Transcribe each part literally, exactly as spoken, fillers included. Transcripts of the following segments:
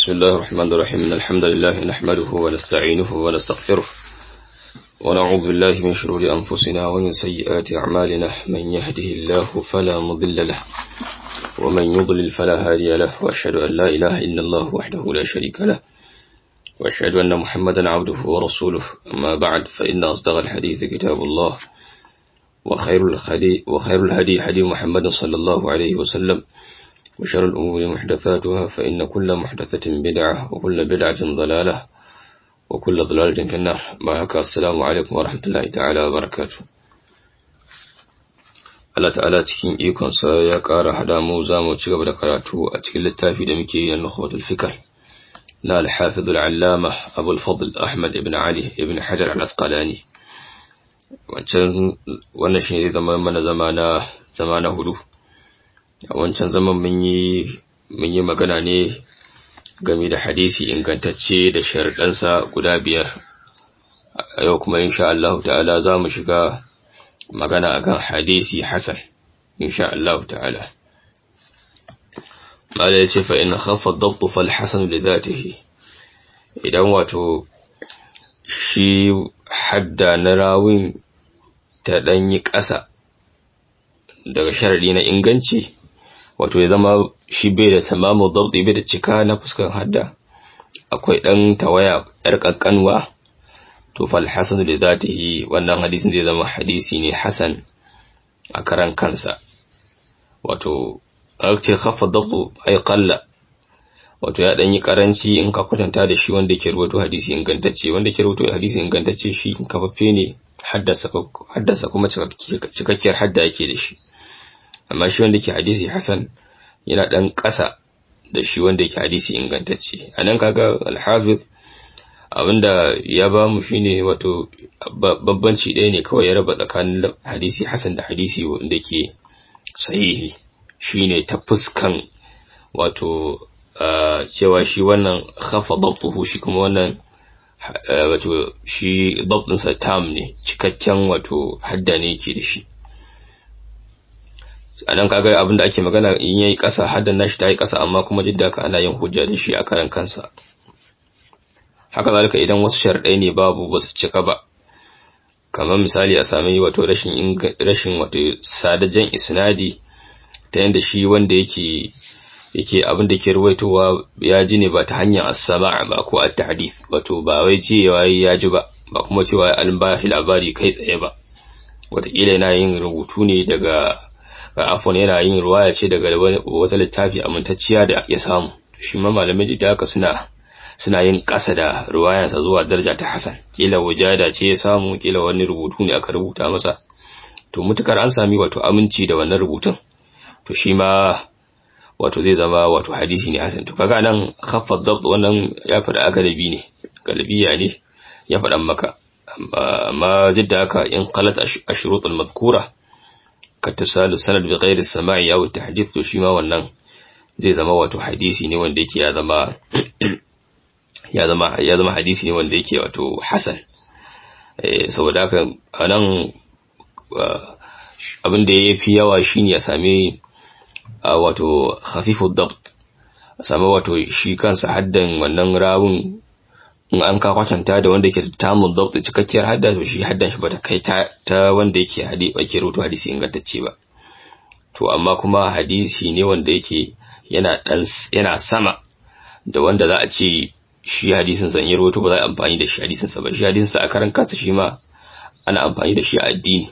بسم الله الرحمن الرحيم إن الحمد لله نحمده ونستعينه ونستغفره ونعوذ بالله من شرور أنفسنا ومن سيئات أعمالنا من يهده الله فلا مضل له ومن يضلل فلا هادي له وأشهد أن لا إله إلا الله وحده لا شريك له وأشهد أن محمدا عبده ورسوله أما بعد فإن أصدق الحديث كتاب الله وخير الهدي وخير الهدي هدي محمد صلى الله عليه وسلم وشر الأمور محدثاتها فإن كل محدثة بدعة وكل بدعة ضلالة وكل ضلالة في النار. بارك السلام عليكم ورحمة الله تعالى وبركاته. Allah ta'ala cikin ikonsa ya ƙara hada mu za mu ci gaba da karatu a cikin littafi da muke yin Nukhbatul Fikr na al-Hafiz al-Allama Abu al-Fadl Ahmad ibn Ali ibn Hajar al-Asqalani. Wancan wannan shi ne zama mana zamana zamana hudu. A wancan zaman mun yi mun yi magana ne game da hadisi ingantacce da sharuɗansa guda biyar. A yau kuma insha Allah ta'ala za mu shiga magana akan hadisi hasan insha Allah ta'ala. Mala yace fa in khaffa ad-dabt fal hasan li dhatihi, idan wato shi hadda na rawin ta danyi ƙasa daga sharadi na inganci, wato ya zama shi bai da tamamu dabti, bai da cika na fuskan hadda, akwai dan tawaya yar kakkanwa, to fal hasan li dhatihi, wannan hadisin zai zama hadisi ne hasan a karan kansa. Wato ake khaffa dabtu ay qalla, wato ya dan yi karanci in ka kwatanta da shi wanda ke ruwato hadisi ingantacce. Wanda ke ruwato hadisi ingantacce shi kafaffe ne, haddasa haddasa kuma cikakkiyar hadda yake da shi. Amma shi wanda ke hadisi hasan yana dan ƙasa da shi wanda ke hadisi ingantacce. Anan kaga al-Hafiz abinda ya ba mu shine wato babbanci ɗaya ne kawai ya raba tsakanin hadisi hasan da hadisi wanda ke sahihi, shine ta fuskan wato cewa shi wannan khafa dabtuhu, shi kuma wannan wato shi dabtinsa tam ne, cikakken wato hadda ne yake da shi. Anan kaga abinda ake magana in yayi ƙasa, haddan nashi ta yi ƙasa, amma kuma duk da haka ana yin hujja da shi a karan kansa. Haka zalika idan wasu sharadai ne babu basu cika ba, kamar misali a sami wato rashin rashin wato sadajan isnadi, ta yanda shi wanda yake yake abin da ke ruwaitowa ya ji ne ba ta hanyar as-sama' ba ko at-tahdith, wato ba wai cewa ya ji ba, ba kuma cewa an ba shi labari kai tsaye ba. Wataƙila yana yin rubutu ne daga afwan yana yin ruwaya ce daga wata littafi amintacciya da ya samu. Shi ma malamai da haka suna suna yin ƙasa da ruwayansa zuwa daraja ta hasan. Kila wajada ce ya samu, kila wani rubutu ne aka rubuta masa, to mutukar an sami wato aminci da wannan rubutun, to shi ma wato zai zama wato hadisi ne hasan. To kaga nan khaffa dabt wannan ya fada galibi ne, galibiya ne ya faɗan maka. Amma duk da haka in qalat ashrut al-madhkura ka tasalu sanad bi ghairi as-sama'i aw at-tahdith, to shi ma wannan zai zama wato hadisi ne wanda yake ya zama ya zama ya zama hadisi ne wanda yake wato hasan. Eh saboda haka anan abin da yafi yawa shine ya same wato khafifu dabt, a same wato shi kansa haddan wannan rawun in an ka kwatanta da wanda yake tamun dabt cikakkiyar hadda, to shi haddan shi bata kai ta, ta wanda yake hadisi yake rubuta hadisi ingantacce ba. To amma kuma hadisi ne wanda yake yana dan yana sama da wanda za a ce shi hadisin san yi rawato ba za a amfani da shi hadisin sa ba. Shi hadisin sa a karan kansa shi ma ana amfani da shi a addini,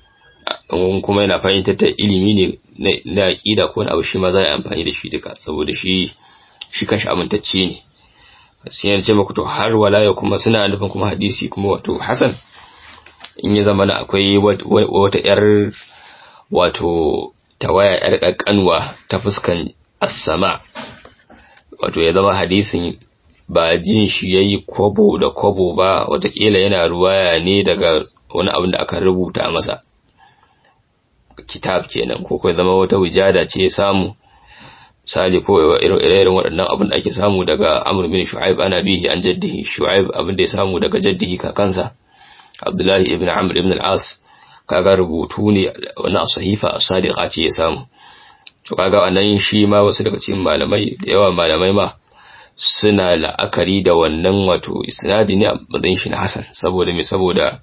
kuma yana fahimtar da ilimi ne na aqida ko wani abu, shi ma za a amfani da shi duka, saboda shi shi kanshi amintacce ne. Sai ya ce muku to har walaya kuma suna nufin kuma hadisi kuma wato hasan in ya zama akwai wata yar wato tawaya yar kakkanwa ta fuskan as-sama, wato ya zama hadisin ba jin shi yayi kwabo da kwabo ba, watakila yana ruwaya ne daga wani abin da aka rubuta masa, kitab kenan, ko kuma zama wata wijada ce ya samu, misali ko irin waɗannan abin da ake samu daga Amr bin Shu'aib ana bihi an jaddihi, Shu'aib abin da ya samu daga jaddihi kakansa Abdullahi ibn Amr ibn al-As, kaga rubutu ne wannan sahifa as-sadiqa ce ya samu. To kaga anan shi ma wasu daga cikin malamai da yawa malamai ma suna la'akari da wannan wato isnadi ne a matsayin shi na hasan saboda me saboda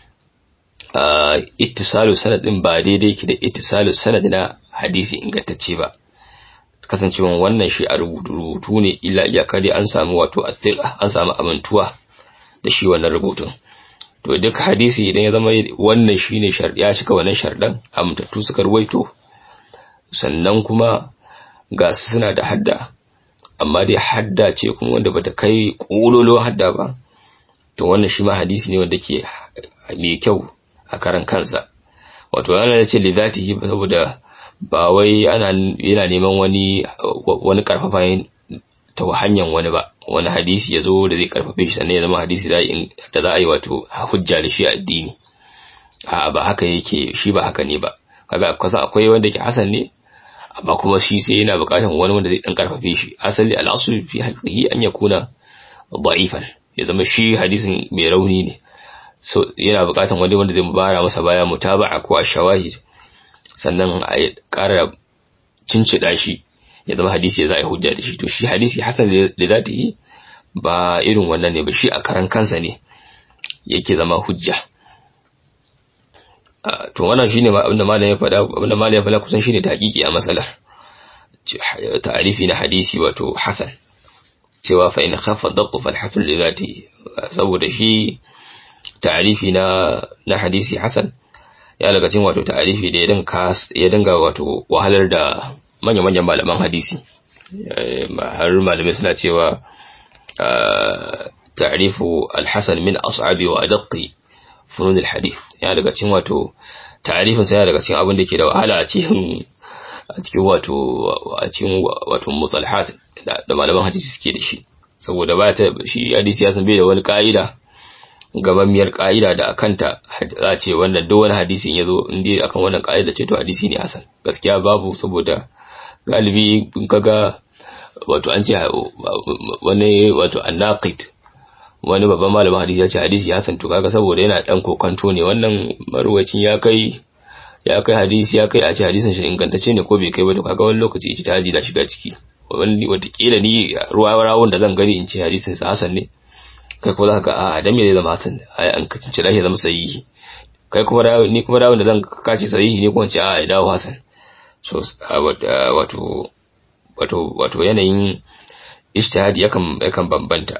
ittisalu sanad din ba daidai yake da ittisalu sanad na hadisi ingantacce ba kasancewa wannan shi a rubutu ne illa iyaka dai an samu wato athiqa an samu amintuwa da shi wannan rubutun to duk hadisi idan ya zama wannan shine sharɗi ya cika wannan sharɗan amintattu suka ruwaito sannan kuma ga su suna da hadda amma dai hadda ce kuma wanda bata kai kololo hadda ba to wannan shi ma hadisi ne wanda ke mai kyau a karan kansa wato ana ce li zatihi saboda ba wai ana yana neman wani wani karfafa ta hanyar wani ba wani hadisi yazo da zai karfafe shi sannan ya zama hadisi da za a yi wato hujja da shi a addini a ba haka yake shi ba haka ne ba kaga kusa akwai wanda yake hasan ne amma kuma shi sai yana bukatar wani wanda zai dan karfafe shi asali al-asl fi haqqihi an yakuna da'ifan ya zama shi hadisin mai rauni ne so yana bukatar wani wanda zai mubara masa baya mutaba'a ko ashawahid sannan a ƙara cincida shi ya zama hadisi ya za a yi hujja da shi to shi hadisi hasan da zatihi ba irin wannan ne ba shi a karan kansa ne yake zama hujja to wannan shine abinda malam ya faɗa abinda malam ya faɗa kusan shine tahqiqi a masalar ta'arifi na hadisi wato hasan cewa fa in khaffa dabt fa al-hasan li zatihi saboda shi ta'arifi na na hadisi hasan ya daga cikin wato ta'arifi da ya dinga ya dinga wato wahalar da manyan manyan malaman hadisi har malamai suna cewa ta'rifu al-hasan min as'abi wa adaqqi funun al-hadith ya daga cikin wato ta'arifin sa ya daga cikin abin da ke da wahala a cikin a cikin wato a cikin wato musalahat da malaman hadisi suke da shi saboda ba ta shi hadisi ya san bai da wani ka'ida gamammiyar ka'ida da akanta za ce wannan duk wani hadisin yazo inda akan wannan ka'ida ce to hadisi ne hasan gaskiya babu saboda galibi in kaga wato an ce wani wato annaqid wani babban malamin hadisi ya ce hadisi hasan to kaga saboda yana dan kokanto ne wannan marwacin ya kai ya kai hadisi ya kai a ce hadisin shi ingantacce ne ko bai kai ba to kaga wani lokaci ijtihadi da shiga ciki wani watakila ni ruwa rawun da zan gani in ce hadisin sa hasan ne kai kuma zaka ga a dan me zai zama hasan ai an kace shi ya zama sahihi kai kuma rawi ni kuma rawun da zan kace sahihi ne ko in ce a ya dawo hasan so wato wato wato yanayin ijtihadi yakan yakan bambanta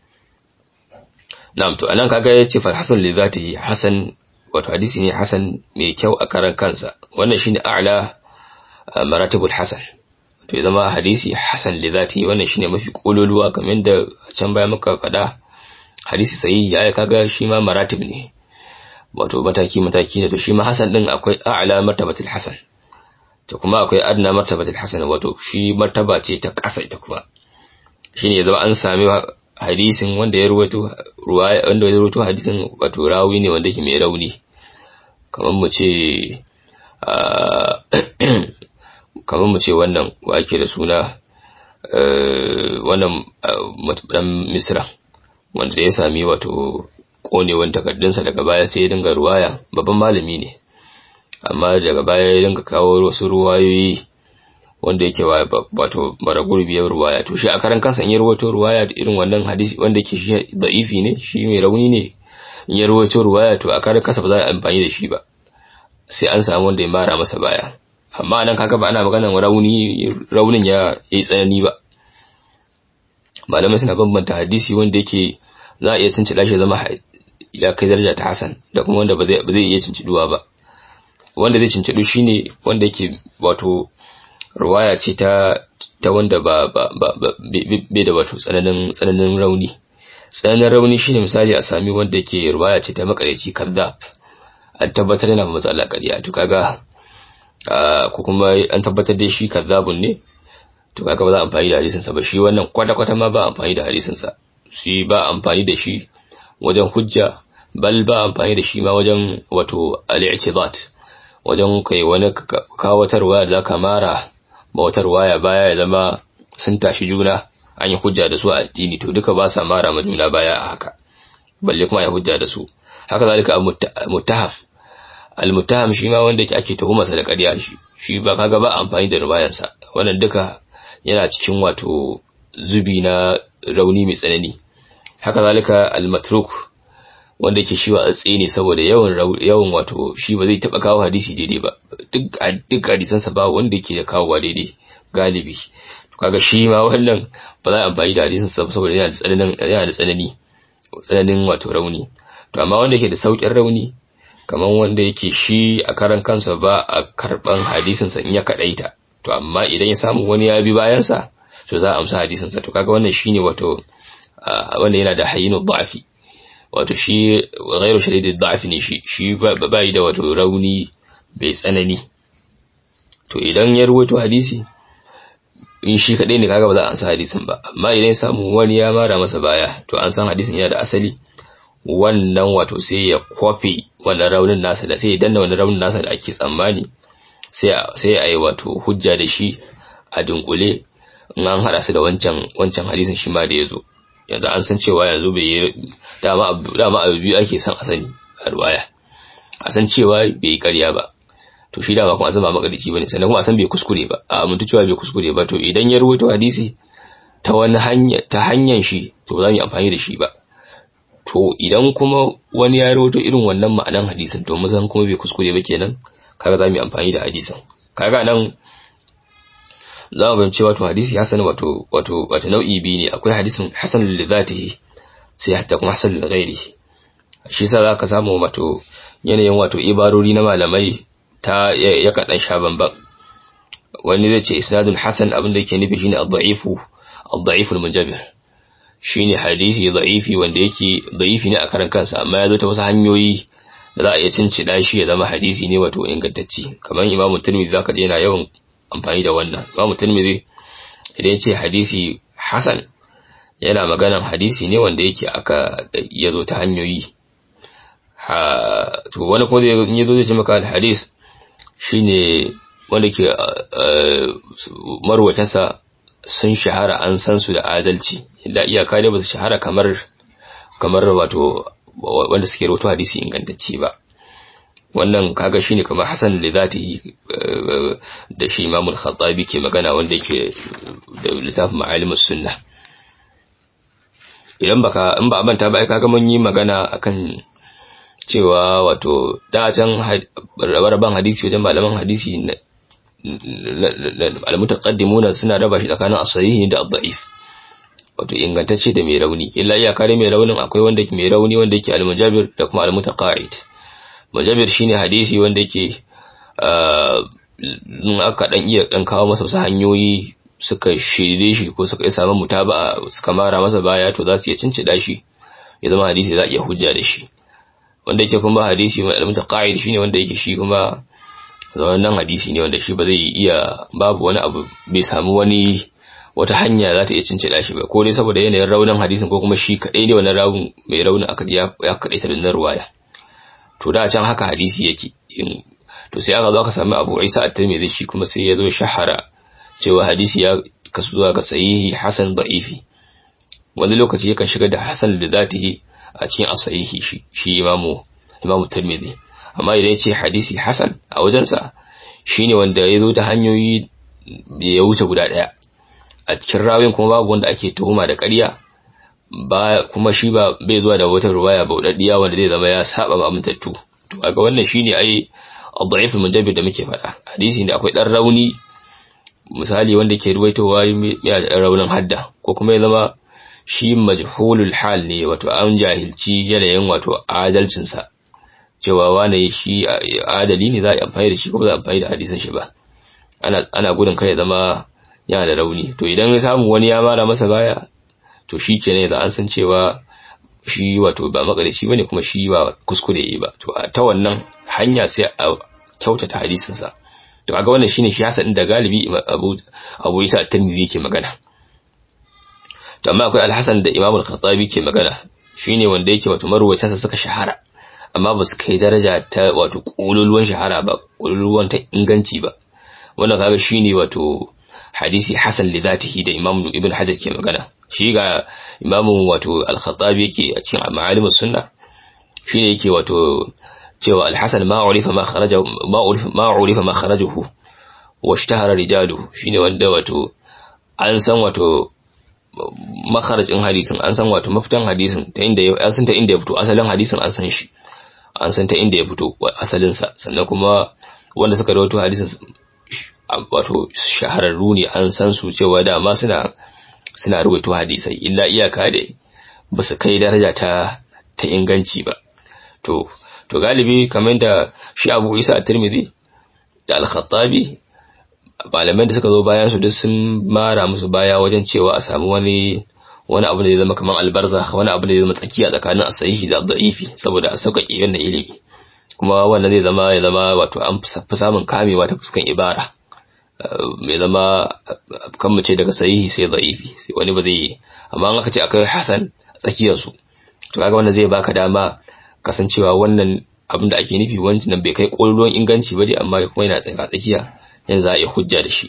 na'am to anan kaga yace fa hasan li zatihi hasan wato hadisi ne hasan mai kyau a karan kansa wannan shine a'la maratibul hasan to zama hadisi hasan li zatihi wannan shine mafi kololuwa kamar da can baya muka fada hadisi sahihi ya kaga shi ma maratib ne wato mataki mataki ne to shi ma hasan din akwai a'la martabatul hasan to kuma akwai adna martabatul hasan wato shi martaba ce ta kasa ita kuma shine zama an sami hadisin wanda ya ruwaito ruwaya wanda ya ruwaito hadisin wato rawi ne wanda ke mai rauni kamar mu ce kamar mu ce wannan wake da suna wannan dan misra wanda ya sami wato konewan takaddunsa daga baya sai ya dinga ruwaya babban malami ne amma daga baya ya dinga kawo wasu ruwayoyi wanda yake wato mara gurbiyar ruwaya to shi a karan kansa in ya ruwato ruwaya da irin wannan hadisi wanda yake shi da'ifi ne shi mai rauni ne in ya ruwato ruwaya to a karan kansa ba za a amfani da shi ba sai an samu wanda ya mara masa baya amma nan kaga ba ana maganar rauni raunin ya yi tsanani ba malamai suna bambanta hadisi wanda yake za a iya cincida shi zama ya kai daraja ta hasan da kuma wanda ba zai ba zai iya cinciduwa ba wanda zai cincidu shine wanda yake wato ruwaya ce ta ta wanda ba ba ba bai da wato tsananin tsananin rauni tsananin rauni shine misali a sami wanda yake ruwaya ce ta makareci kazzab an tabbatar yana matsala ƙarya to kaga ko kuma an tabbatar da shi kazzabun ne to kaga ba za a amfani da hadisin sa ba shi wannan kwata kwata ma ba amfani da hadisin sa shi ba amfani da shi wajen hujja bal ba amfani da shi ma wajen wato al-i'tibat wajen kai wani kawatarwa da zaka mara bautarwa ya baya ya zama sun tashi juna an yi hujja da su a addini to duka ba sa mara ma juna baya a haka balle kuma ya hujja da su haka zalika al-muttaham al-muttaham shi ma wanda ake tuhuma sa da ƙarya shi shi ba kaga ba amfani da riwayar sa wannan duka yana cikin wato zubi na rauni mai tsanani. Haka zalika al-matruk wanda yake shi wa atsi ne saboda yawan yawan wato shi ba zai taba kawo hadisi daidai ba, duk duk hadisan sa ba wanda yake kawo daidai galibi. To kaga shi ma wannan ba za a amfani da hadisin sa saboda yana da tsananin yana da tsanani tsananin wato rauni. To amma wanda yake da saukin rauni kaman wanda yake shi a karan kansa ba a karban hadisin sa in ya kadaita, to amma idan ya samu wani ya bi bayan sa to za a amsa hadisin sa. To kaga wannan shine wato wanda yana da hayyinu da'fi, wato shi ghairu shadidid da'fi ne, shi shi ba yi da wato rauni bai tsanani. To idan ya ruwaito hadisi in shi kadai ne kaga ba za a amsa hadisin ba, amma idan ya samu wani ya mara masa baya to an san hadisin yana da asali. Wannan wato sai ya kwafi wannan raunin nasa da sai ya danna wannan raunin nasa da ake tsammani, sai sai a yi wato hujja da shi a dunkule in an hada su da wancan wancan hadisin shi ma da yazo. Yanzu an san cewa yanzu bai yi dama dama abu biyu ake san a sani a riwaya, a san cewa bai yi ƙarya ba, to shi dama kuma a san ba makarici bane, sannan kuma a san bai kuskure ba, a amintu cewa bai kuskure ba. To idan ya ruwaito hadisi ta wani hanya ta hanyar shi to ba za mu yi amfani da shi ba. To idan kuma wani ya rawaito irin wannan ma'anan hadisin to mun san kuma bai kuskure ba kenan, kaga za mu yi amfani da hadisin. Kaga nan za mu bayyana wato hadisi hasan wato wato wato nau'i biyu ne, akwai hadisin hasan li zatihi sai hatta kuma hasan li ghairihi. Shi yasa zaka samu wato yanayin wato ibarori na malamai ta ya kadan sha bamban. Wani zai ce isnadun hasan abinda yake nufi shine ad-da'ifu ad-da'ifu al-munjabir, shine hadisi da'ifi wanda yake da'ifi ne a karan kansa amma ya zo ta wasu hanyoyi da za a iya cincida shi ya zama hadisi ne wato ingantacce. Kamar Imam Tirmidhi zaka je yana yawan amfani da wannan. Imam Tirmidhi idan ya ce hadisi hasan yana maganan hadisi ne wanda yake aka ya zo ta hanyoyi. Ha to wani ko da ya zo zai ce maka hadis shine wanda ke marwatansa sun shahara an san su da adalci, da iyaka ne ba su shahara kamar kamar wato wanda suke rawaito hadisi ingantacce ba. Wannan kaga shine kamar hasan li zatihi da shi Imam al-Khattabi ke magana wanda yake da littafin Ma'alimus Sunnah. Idan baka in ba manta ba ai kaga mun yi magana akan cewa wato da can raban hadisi wajen malaman hadisi al-mutaqaddimuna suna raba shi tsakanin as-sahih da ad-da'if, wato ingantacce da mai rauni. Illa iya kare mai raunin akwai wanda yake mai rauni wanda yake al-mujabir da kuma al-mutaqa'id. Mujabir shine hadisi wanda yake in aka dan iya dan kawo masa wasu hanyoyi suka shirye shi ko suka isa samu mutaba'a suka mara masa baya to za su iya cincida shi ya zama hadisi za a iya hujja da shi. Wanda yake kuma hadisi mai al-mutaqa'id shine wanda yake shi kuma wannan hadisi ne wanda shi ba zai iya babu wani abu bai samu wani wata hanya za ta iya cincida shi ba, ko dai saboda yanayin raunin hadisin ko kuma shi kadai ne wannan rawun mai raunin aka ya ya kadai ta da ruwaya. To da can haka hadisi yake. To sai aka zo aka samu Abu Isa at-Tirmidhi shi kuma sai ya zo shahara cewa hadisi ya kasu zuwa ga sahihi hasan da'ifi. Wani lokaci yakan shiga da hasan da zatihi a cikin as-sahihi shi shi imamu imamu Tirmidhi. Amma idan ya ce hadisi hasan a wajensa shine wanda ya zo ta hanyoyi ya wuce guda daya, a cikin rawin kuma babu wanda ake tuhuma da ƙarya, ba kuma shi ba bai zuwa da wata ruwaya baudaddiya wanda zai zama ya saba ba amintattu. To kaga wannan shine ai ad-da'if al-munjabir da muke faɗa, hadisi ne akwai dan rauni misali wanda ke ruwaitowa yana da raunin hadda, ko kuma ya zama shi majhulul hal ne, wato an jahilci yanayin wato adalcin sa, cewa wane shi adali ne za a amfani da shi ko ba za a amfani da hadisin shi ba. Ana ana gudun kai ya zama yana da rauni. To idan ya samu wani ya mara masa baya to shi kenan da an san cewa shi wato ba makarici bane kuma shi ba kuskure yi ba, to ta wannan hanya sai a kyautata hadisin sa. To kaga wannan shine shi hasan da galibi Abu Abu Isa at-Tirmidhi yake magana. To amma akwai al-Hasan da Imam al-Khattabi ke magana, shine wanda yake wato marwayata sa suka shahara amma ba su kai daraja ta wato kululuwan shahara ba, kululuwan ta inganci ba. Wannan kaga shine wato hadisi hasan li zatihi da Imam Ibn Hajar ke magana. Shi ga Imam wato al-Khattabi yake a cikin Ma'alimus Sunnah shine yake wato cewa al-Hasan ma urifa ma kharaja ma urifa ma urifa ma kharajuhu wa ishtahara rijaluhu, shine wanda wato an san wato makharajin hadisin an san wato mafitan hadisin ta inda ya san ta inda ya fito asalin hadisin an san shi an san ta inda ya fito asalin sa sannan kuma wanda suka rawaito hadisin wato shahararru ne an san su cewa dama suna suna rawaito hadisai illa iyaka da ba su kai daraja ta ta inganci ba to to galibi kamar da shi Abu Isa at-Tirmidhi da Al-Khattabi malaman da suka zo bayan su duk sun mara musu baya wajen cewa a samu wani wani abu da zai zama kamar albarzakh wani abu da zai zama tsakiya tsakanin as-sahihi da ad-da'ifi saboda a sauƙaƙe wannan ilimi kuma wannan zai zama ya zama wato an fi samun kamewa ta fuskan ibara mai zama kan mace daga sahihi sai da'ifi sai wani ba zai amma an aka ce akai hasan tsakiyar su to kaga wannan zai baka dama kasancewa wannan abin da ake nufi wancan bai kai kololuwan inganci ba dai amma kuma yana tsaka tsakiya yanzu za a yi hujja da shi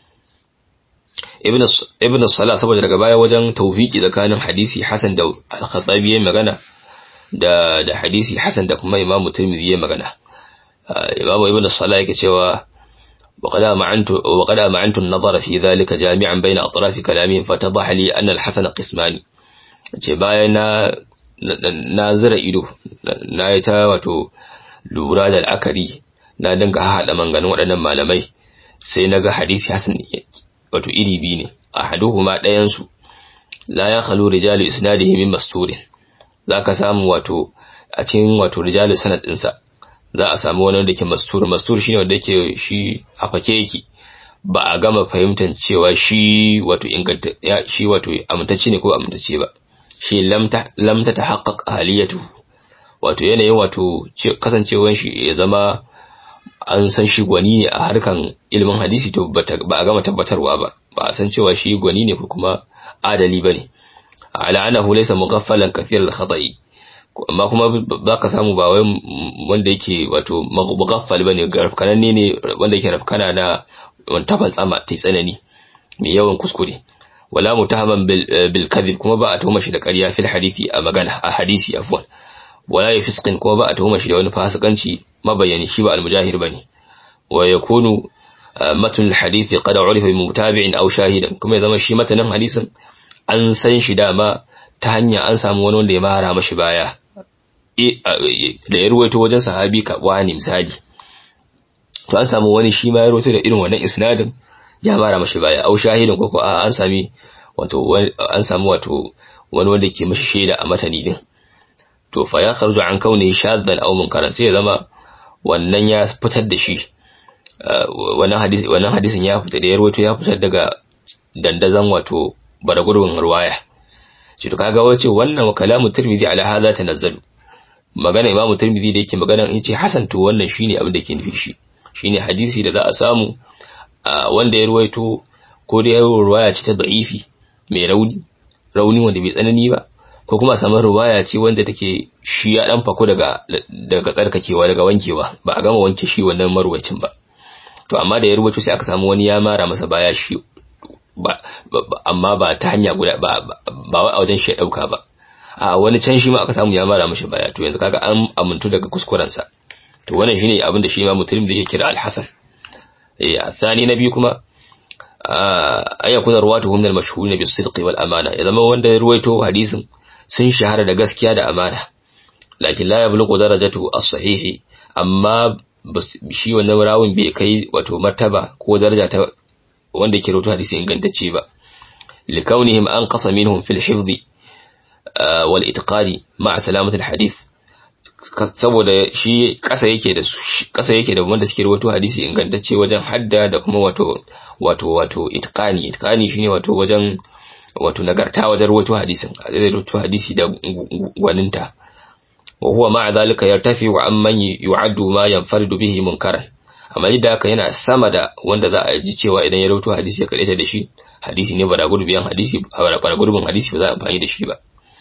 ibn ibn salah saboda daga baya wajen tawfiki tsakanin hadisi hasan da al-Khattabi ya magana da da hadisi hasan da kuma Imam Tirmidhi ya magana Imam ibn salah yake cewa وقد أمعنت وقد أمعنت النظر في ذلك جامعا بين أطراف كلامهم فتضح لي أن الحسن قسمان ce bayan na na zira ido na yi ta wato lura da al'akari na dinga haɗa manganin waɗannan malamai sai na ga hadisi hasan wato iri biyu ne ahaduhuma ɗayan su la ya khalu rijalu isnadihi min masturin zaka samu wato a cikin wato rijalu sanad ɗinsa za a samu wani wanda ke mastur mastur shine wanda yake shi a fake yake ba a gama fahimtar cewa shi wato inganta shi wato amintacce ne ko amintacce ba shi lamta lamta tahaqqaq ahliyatu wato yanayin wato kasancewar shi ya zama an san shi gwani ne a harkan ilimin hadisi to ba a gama tabbatarwa ba ba a san cewa shi gwani ne ko kuma adali bane ala annahu laysa mughaffalan kathir al-khata'i amma kuma ba ka samu ba wai wanda yake wato mughaffal bane garfkananne ne wanda yake rafkana na wanta falsama tai tsanani mai yawan kuskure wala mutahaman bil bil kadhib kuma ba a tuhuma shi da ƙarya fil hadisi a magana a hadisi afwan wala yafisqin kuma ba a tuhuma shi da wani fasikanci mabayani shi ba al-mujahir bane wa yakunu matn al-hadith qad urifa bi mutabi'in aw shahidan kuma ya zama shi matanin hadisin an san shi dama ta hanya an samu wani wanda ya mara mashi baya da ya ruwaito wajen sahabi ka wani misali to an samu wani shi ma ya ruwaito da irin wannan isnadin ya mara mashi baya aw shahidan ko ko an sami wato an samu wato wani wanda ke mashi shaida a matani din to fa ya kharju an kauni shaddan aw munkaran sai ya zama wannan ya fitar da shi wannan hadisi wannan hadisin ya fita da ya ruwaito ya fitar daga dandazan wato baragurbin ruwaya shi to kaga wace wannan kalamu Tirmidhi ala hadha tanazzalu magana Imam Tirmidhi da yake magana yace hasan to wannan shine abin da yake nufi shi shine hadisi da za a samu wanda ya ruwaito ko da yayin ruwaya ce ta da'ifi mai rauni rauni wanda bai tsanani ba ko kuma samu ruwaya ce wanda take shi ya dan fako daga daga tsarkakewa daga wankewa ba a gama wanke shi wannan marwacin ba to amma da ya ruwaito sai aka samu wani ya mara masa baya shi ba amma ba ta hanya guda ba ba wai a wajen shi ya dauka ba a wani can shi ma aka samu ya mara mishi baya to yanzu kaga an amuntu daga kuskuren sa to wannan shine abin da shi ma mutum da yake kira al-hasan eh asani nabi kuma ay yakuna ruwatuhum min al-mashhurin bis-sidq wal amana ya zama wanda ya ruwaito hadisin sun shahara da gaskiya da amana lakin la yablughu darajatu as-sahihi amma shi wannan rawin bai kai wato martaba ko daraja ta wanda ke rawaito hadisi ingantacce ba likaunihim anqasa minhum fil hifdhi wal itqani ma'a salamati al hadith saboda shi kasa yake da kasa yake da wanda suke rawaito hadisi ingantacce wajen hadda da kuma wato wato wato itqani itqani shine wato wajen wato nagarta wajen rawaito hadisin zai rawaito hadisi da gwaninta wa huwa ma'a zalika yartafi wa amman yu'addu ma yanfaridu bihi munkaran amma da haka yana sama da wanda za a ji cewa idan ya rawaito hadisi ya kadaita da shi hadisi ne bara gurbiyan hadisi bara gurbin hadisi ba za a amfani da shi ba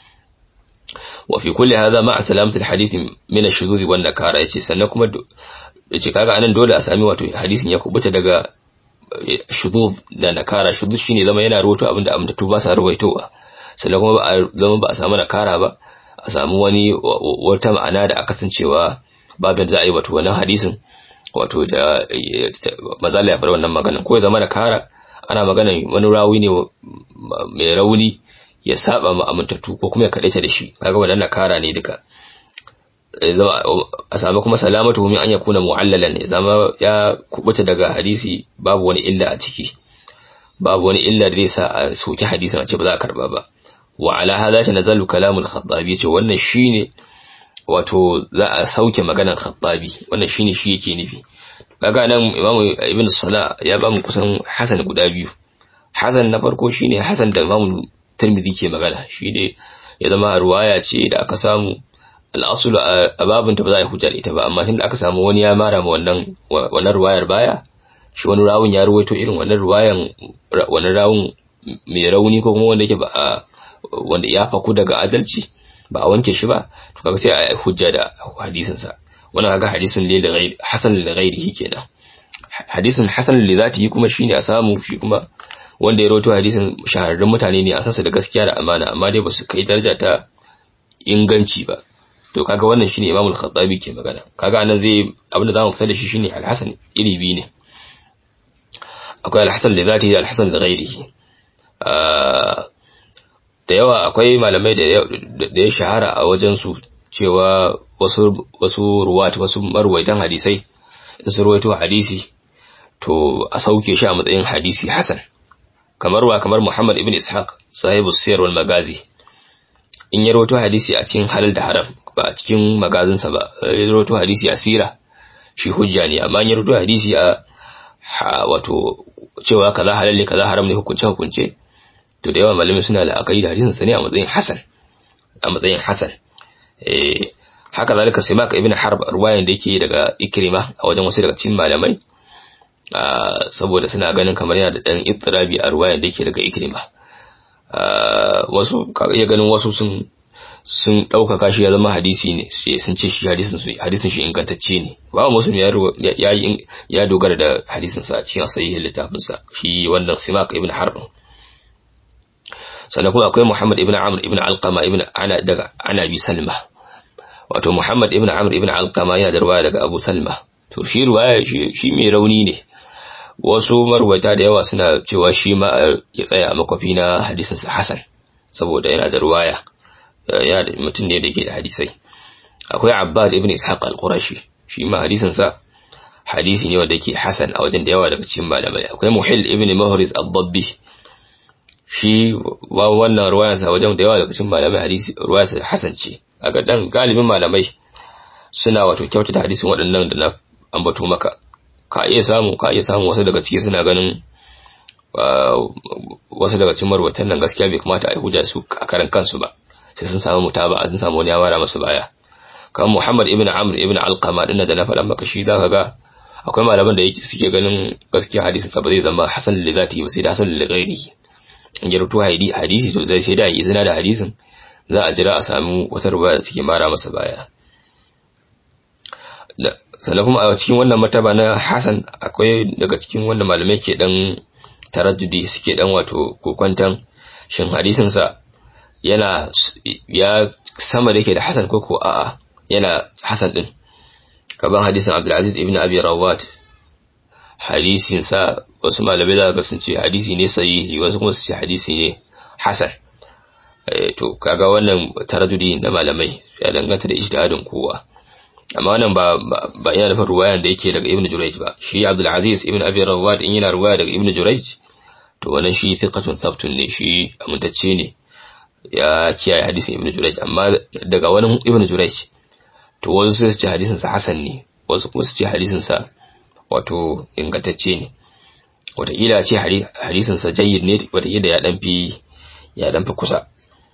wa fi kulli hadha ma'a salamati alhadith min ash-shuzuz wan nakara yace sannan kuma yace kaga anan dole a sami wato hadisin ya kubuta daga shuzuz da nakara shuzuz shine zama yana rawaito abinda amintattu ba sa rawaitowa sannan kuma ba a zama ba a samu nakara ba a samu wani wata ma'ana da aka san cewa babin za a yi wato wannan hadisin wato da mazala ya faɗa wannan magana ko ya zama da kara ana magana wani rawi ne mai rauni ya saba ma amintattu ko kuma ya kadaita da shi kaga wannan nakara ne duka zama a samu kuma salamatu min an yakuna mu'allalan ne zama ya kubuta daga hadisi babu wani illa a ciki babu wani illa da zai sa a soki hadisin a ce ba za a karba ba wa ala hadha tanazzalu kalamul khattabi ce wannan shine wato za a sauke maganar khattabi wannan shine shi yake nufi kaga nan Imam Ibn Salah ya ba mu kusan hasan guda biyu hasan na farko shine hasan da Imam Tirmidhi ke magana shi ne ya zama ruwaya ce da aka samu al'asulu a babinta ba za a yi hujja da ita ba amma tunda aka samu wani ya mara ma wannan wannan ruwayar baya shi wani rawun ya ruwaito irin wannan ruwayan wannan rawun mai rauni ko kuma wanda yake ba wanda ya faku daga adalci ba a wanke shi ba to kaga sai a yi hujja da hadisin sa wannan kaga hadisin ne da ghairi hasan li ghairihi kenan hadisin hasan li zatihi kuma shine a samu shi kuma wanda ya rawaito hadisin shahararrun mutane ne a sassa da gaskiya da amana amma dai ba su kai daraja ta inganci ba to kaga wannan shine Imam al-Khattabi ke magana kaga anan zai abinda zamu fita da shi shine al-Hasan iri biyu ne akwai al-Hasan li zatihi al-Hasan li ghairihi da yawa akwai malamai da ya shahara a wajen su cewa wasu wasu ruwat wasu marwaitan hadisai da su ruwaito hadisi to a sauke shi a matsayin hadisi hasan kamar wa kamar Muhammad ibn Ishaq sahibu siyar wal magazi in ya rawaito hadisi a cikin halal da haram ba a cikin magazinsa ba ya rawaito hadisi a sira shi hujja ne amma in ya rawaito hadisi a wato cewa kaza halal ne kaza haram ne hukunce hukunce to da yawa malamai suna la'akari da hadisin sa ne a matsayin hasan a matsayin hasan eh haka zalika Simak ibn Harb ruwayan da yake daga Ikrima a wajen wasu daga cikin malamai saboda suna ganin kamar yana da dan ittirabi a ruwayan da yake daga Ikrima wasu ya ganin wasu sun sun ɗaukaka shi ya zama hadisi ne sun ce shi hadisin su hadisin shi ingantacce ne ba muslim ya ya ya dogara da hadisin sa a cikin sahihin littafin sa shi wannan Simak ibn Harb sannan kuma akwai Muhammad ibn Amr ibn Alqama ibn Ana daga Anabi Salma wato Muhammad ibn Amr ibn Alqama yana da riwaya daga Abu Salma to shi riwaya shi mai rauni ne wasu marwata da yawa suna cewa shi ma ya tsaya a makwafi na hadisin sa hasan saboda yana da riwaya ya mutum ne da yake da hadisai akwai Abbad ibn Ishaq al-Qurashi shi ma hadisin sa hadisi ne wanda yake hasan a wajen da yawa daga cikin malamai akwai Muhill ibn Muhriz ad-Dabbi shi wannan riwayar sa wajen da yawa daga cikin malamai hadisi riwayar sa hasan ce aga dan galibin malamai suna wato kyautata hadisin waɗannan da na ambato maka ka iya samu ka iya samu wasu daga ciki suna ganin wasu daga cikin marwatan nan gaskiya bai kamata a yi hujja su a karan kansu ba sai sun samu mutaba sun samu wani ya mara masu baya kan Muhammad ibn Amr ibn Alqama din da na faɗa maka shi zaka ga akwai malaman da yake suke ganin gaskiya hadisin sa ba zai zama hasan li zati ba sai da hasan li ghairihi in ya rutu hadisi to zai sai da izina da hadisin za a jira a samu wata ruwaya da take mara masa baya sannan kuma a cikin wannan martaba na Hasan akwai daga cikin wanda malamai ke dan taraddudi suke dan wato kokwantan shin hadisin sa yana ya sama da yake da Hasan koko a'a yana Hasan din kaban hadisin Abdul Aziz ibn Abi Rawat hadisin sa wasu malamai da ga sun ce hadisi ne sahihi wasu kuma su ce hadisi ne Hasan to kaga wannan taraddudi na malamai ya danganta da ijtihadin kowa amma wannan ba ba yana da ruwayan da yake daga Ibn Jurayj ba shi Abdul Aziz ibn Abi Rawad in yana ruwaya daga Ibn Jurayj to wannan shi thiqatun thabtun ne shi amintacce ne ya kiyaye hadisin Ibn Jurayj amma daga wani Ibn Jurayj to wasu su ce hadisin sa hasan ne wasu kuma su ce hadisin sa wato ingantacce ne wata kila ce hadisin sa jayyid ne wata kila ya dan fi ya dan fi kusa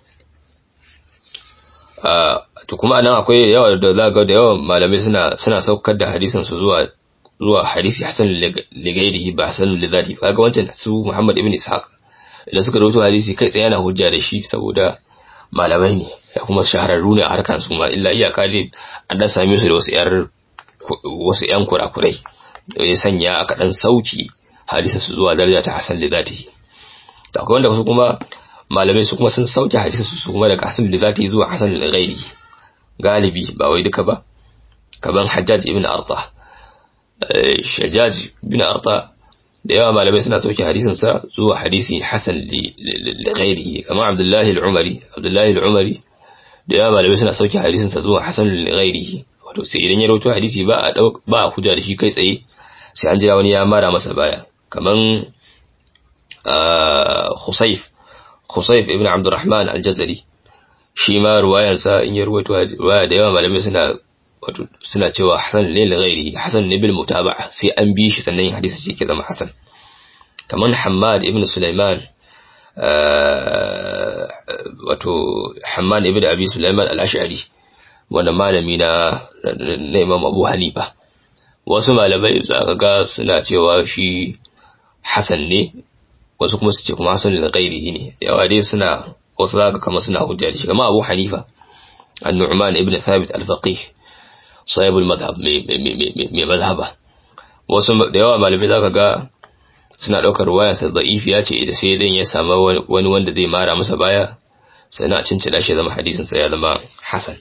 to kuma nan akwai yawa da zaga da yawan malamai suna suna saukar da hadisin su zuwa zuwa hadisi hasan li ghairihi ba hasan li dhati kaga wancan su Muhammad ibn Ishaq idan suka rawaito hadisi kai tsaye yana hujja da shi saboda malamai ne ya kuma shahararru ne a harkan su ma illa iyaka dai an dan same su da wasu yar wasu yan kurakurai da ya sanya aka dan sauki hadisin su zuwa daraja ta hasan li dhati to akwai wanda su kuma malamai su kuma sun sauke hadisi su kuma daga hasan li dhati zuwa hasan li ghairihi galibi ba wai duka ba kaman Hajjaj ibn Arta Shajjaj ibn Arta da yawa malamai suna sauke hadisin sa zuwa hadisi hasan li ghairihi kamar Abdullahi al-Umari Abdullahi al-Umari da yawa malamai suna sauke hadisin sa zuwa hasan li ghairihi wato sai idan ya rawaito hadisi ba a ba a hujja da shi kai tsaye sai an jira wani ya mara masa baya kaman Khusayf Khusayf ibn Abdurrahman al-Jazari shi ma ruwayansa in ya ruwaito ruwaya da yawa malamai suna wato suna cewa hasan ne li ghairihi hasan ne bil mutaba'a sai an bi shi sannan hadisi shi ke zama hasan kaman Hammad ibn Sulaiman wato Hammad ibn Abi Sulaiman al-Ash'ari wannan malami na na Imam Abu Hanifa wasu malamai zaka ga suna cewa shi hasan ne wasu kuma su ce kuma hasan li ghairihi ne yawa dai suna wasu zaka kama suna hujja da shi kamar Abu Hanifa An-Nu'man ibn Thabit al-Faqih sahibul madhhab mai mazhaba wasu da yawa malamai zaka ga suna daukar ruwaya sa da'ifiya ce da sai dan ya samu wani wanda zai mara masa baya sai na cincina shi zama hadisin sa ya zama hasan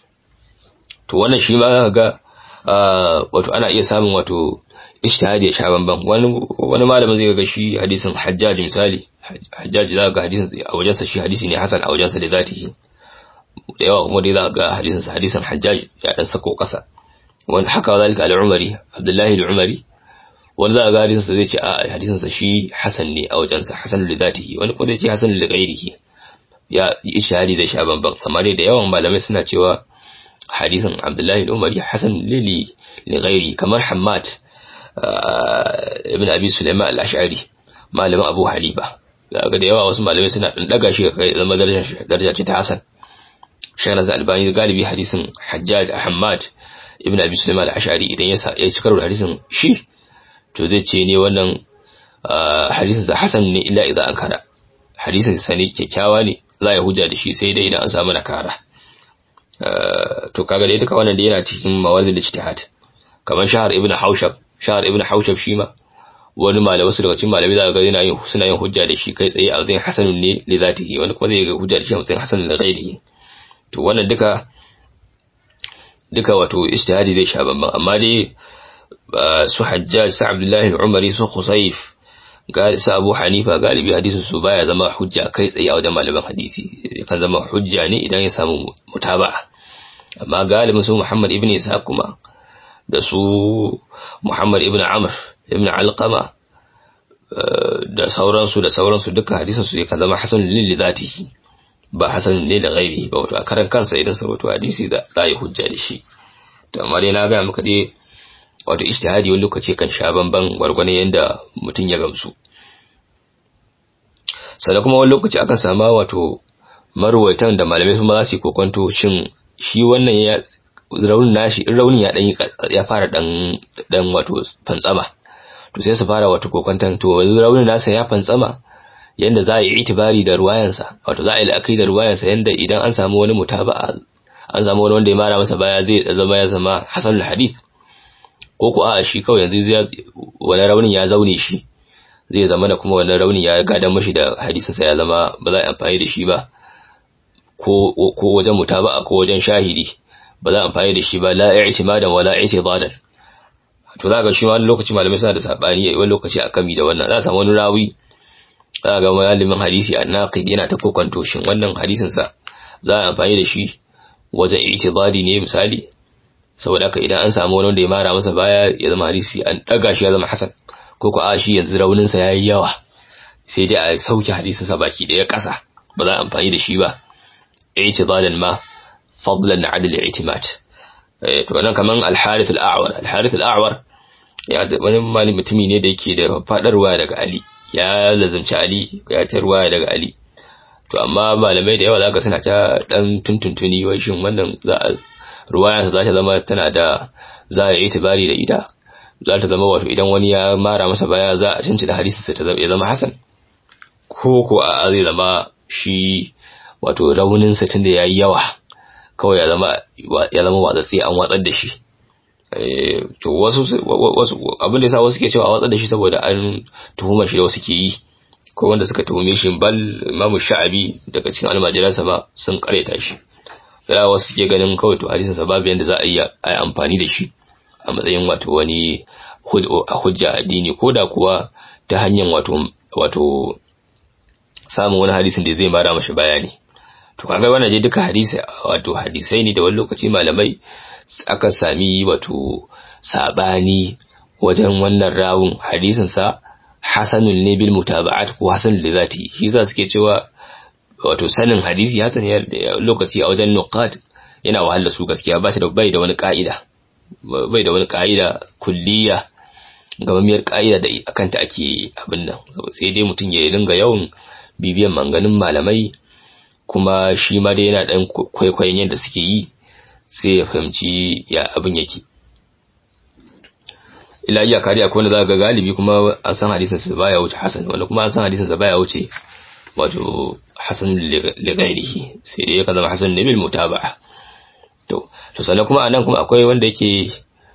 to wannan shi ma zaka ga wato ana iya samun wato ijtihadi ya sha banban wani wani malamin zai ga shi hadisin Hajjaj misali Hajjaj zaka ga hadisin a wajen sa shi hadisi ne hasan a wajen sa da zatihi da yawa kuma dai za ga hadisin sa hadisin Hajjaj ya dan sako kasa wani haka zalika al-Umari Abdullahi al-Umari wani za ga hadisin sa zai ce a hadisin sa shi hasan ne a wajen sa hasan li zatihi wani kuma zai ce hasan li ghairihi ya ishari da sha banban amma dai da yawan malamai suna cewa hadisin Abdullahi al-Umari hasan li li ghairi kamar Hammad ibn Abi Sulaiman al-Ash'ari malamin Abu Hanifa daga da yawa wasu malamai suna dan daga shi kai zama darajar daraja ce ta hasan Shaykh Al-Albani galibi hadisin Hajjaj Ahmad ibn Abi Sulaiman al-Ash'ari idan ya ya cikar da hadisin shi to zai ce ne wannan hadisin sa hasan ne illa idan an kara hadisin sa ne kyakkyawa ne za ya hujja da shi sai dai idan an samu nakara to kaga dai duka wannan da yana cikin mawazil ijtihad kamar Shahr ibn Hawshab Shahr ibn Hawshab shi ma wani malami wasu daga cikin malami za ga yana yin suna yin hujja da shi kai tsaye a matsayin hasanun ne li zatihi wani kuma zai ga hujja da shi a matsayin hasanun li ghairihi to wannan duka duka wato ijtihadi zai sha bamban amma dai su Hajjaj su Abdullahi al-Umari su Khusayf ga su Abu Hanifa galibi hadisin su baya zama hujja kai tsaye a wajen malaman hadisi kan zama hujja ne idan ya samu mutaba'a amma galibin su Muhammad ibn Isa kuma da su Muhammad ibn Amr ibn Alqama da sauransu da sauransu duka hadisin su kan zama hasan lil zatihi ba hasan ne da ghairi ba wato a karan kansa idan sa wato hadisi da zai hujja da shi to amma dai na ga muka dai wato ijtihadi wani lokaci kan sha banban gwargwane yanda mutun ya gamsu sai kuma wani lokaci akan sama wato marwaitan da malamai su ma za su kokonto shin shi wannan ya raunin nashi in raunin ya dan ya fara dan dan wato fantsama to sai su fara wato kokontan to raunin nasa ya fantsama yanda za a yi itibari da ruwayansa wato za a yi la'akari da ruwayansa yanda idan an samu wani mutaba'a an samu wani wanda ya mara masa baya zai zama ya zama hasan al-hadith ko ko a shi kawai yanzu zai wani raunin ya zaune shi zai zama da kuma wannan raunin ya gadan mashi da hadisin sa ya zama ba za a amfani da shi ba ko ko wajen mutaba'a ko wajen shahidi ba za a amfani da shi ba la i'timadan wala i'tidadan to zaka shi wani lokaci malamai suna da sabani wani lokaci akami da wannan za a samu wani rawi za ga malamin hadisi an-naqid yana ta kokonto shin wannan hadisin sa za a amfani da shi wajen i'tidadi ne misali saboda haka idan an samu wani wanda ya mara masa baya ya zama hadisi an daga shi ya zama hasan ko ko a shi yanzu raunin sa yayi yawa sai dai a sauke hadisin sa baki da ya kasa ba za a amfani da shi ba i'tidadan ma fadlan 'ala al-i'timad to wannan kaman al-Harith al-A'war al-Harith al-A'war ya wani malami mutumi ne da yake da fadarwa daga Ali ya lazumci Ali ya tarwa daga Ali to amma malamai da yawa zaka suna ta dan tuntuntuni wai shin wannan za a ruwaya za ta zama tana da za a yi itibari da ita za ta zama wato idan wani ya mara masa baya za a cinci da hadisi sai ta zama ya zama hasan ko ko a zai zama shi wato raunin sa tunda yayi yawa kawai ya zama ya zama watsatsi an watsar da shi to wasu wasu abin da yasa wasu ke cewa a watsar da shi saboda an tuhuma shi da wasu ke yi ko wanda suka tuhume shi bal Imam Sha'abi daga cikin almajiransa ba sun kareta shi sai wasu ke ganin kawai to hadisin sa babu yanda za a yi a amfani da shi a matsayin wato wani hujja addini koda kuwa ta hanyar wato wato samun wani hadisin da zai mara mashi bayani. To kaga wannan je duka hadisi wato hadisai ne da wani lokaci malamai aka sami wato sabani wajen wannan rawun hadisin sa hasanun ne bil mutaba'at ko hasanun li zati. Shi za suke cewa wato sanin hadisi hasan ya lokaci a wajen nuqat yana wahala su gaskiya ba shi da bai da wani ka'ida bai da wani ka'ida kulliya gamamiyar ka'ida da akan ta ake abin nan, sai dai mutum ya dinga yawan bibiyan manganin malamai kuma shi ma dai yana dan kwaikwayon yadda suke yi sai ya fahimci ya abin yake. ila iya kariya ko wanda za ga galibi kuma an san hadisin sa baya wuce hasan, wanda kuma an san hadisin sa baya wuce wato hasan li ghairihi, sai dai ya zama hasan ne bil mutaba'a. to to sannan kuma anan kuma akwai wanda yake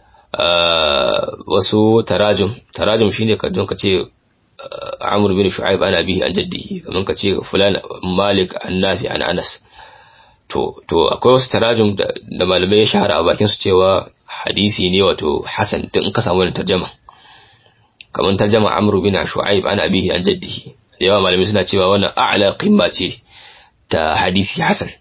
wasu tarajum tarajum shine ka don ka ce Amr bin Shu'aib an abihi an jaddihi, kaman ka ce fulan Malik an Nafi an Anas. to to akwai wasu tarajum da, da malamai ya shahara a bakin su cewa hadisi ne wato hasan din in ka samu wannan tarjuma, kaman tarjuma Amr bin Shu'aib an abihi an jaddihi, yawa malamai suna cewa wannan a'la qimma ce ta hadisi hasan.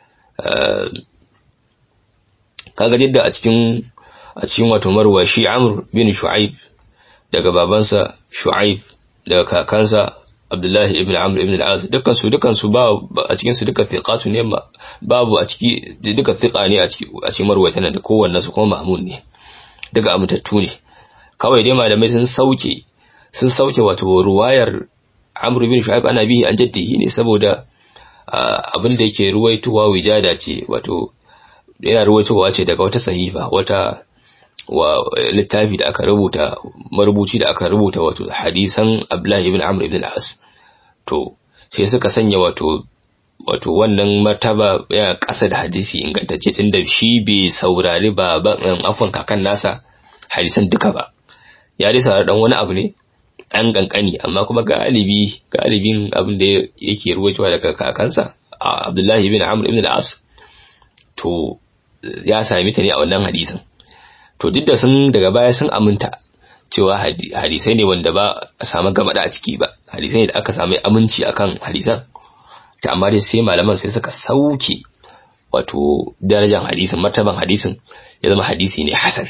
kaga yadda a cikin a cikin wato marwa shi Amr bin Shu'aib daga babansa Shu'aib daga kakansa Abdullahi ibn Amr ibn al-Az, dukkan su dukkan su ba a cikin su duka thiqatu ne, babu a ciki duka thiqa ne a ciki a cikin marwa tana da kowanne su kuma mahmud ne, duka amintattu ne. kawai dai malamai sun sauke sun sauke wato ruwayar Amr bin Shu'aib ana bihi an jaddihi ne saboda abin da yake ruwaitowa wijada ce, wato yana ruwaitowa ce daga wata sahifa, wata wa littafi da aka rubuta, marubuci da aka rubuta wato hadisan Abdullah ibn Amr ibn al-As. to sai suka sanya wato wato wannan martaba ya kasa da hadisi ingantacce tunda shi bai saurari baban afwan kakan nasa hadisan duka ba, ya dai saurari dan wani abu ne dan kankani, amma kuma galibi galibin abin da yake ruwaitowa daga kakansa Abdullah ibn Amr ibn al-As to ya sami ta ne a wannan hadisin. to duk da sun daga baya sun aminta cewa hadisai ne wanda ba a samu gamada a ciki ba, hadisai ne da aka samu aminci akan hadisan, ta amma dai sai malaman sai suka sauke wato darajar hadisin, martaban hadisin ya zama hadisi ne hasan.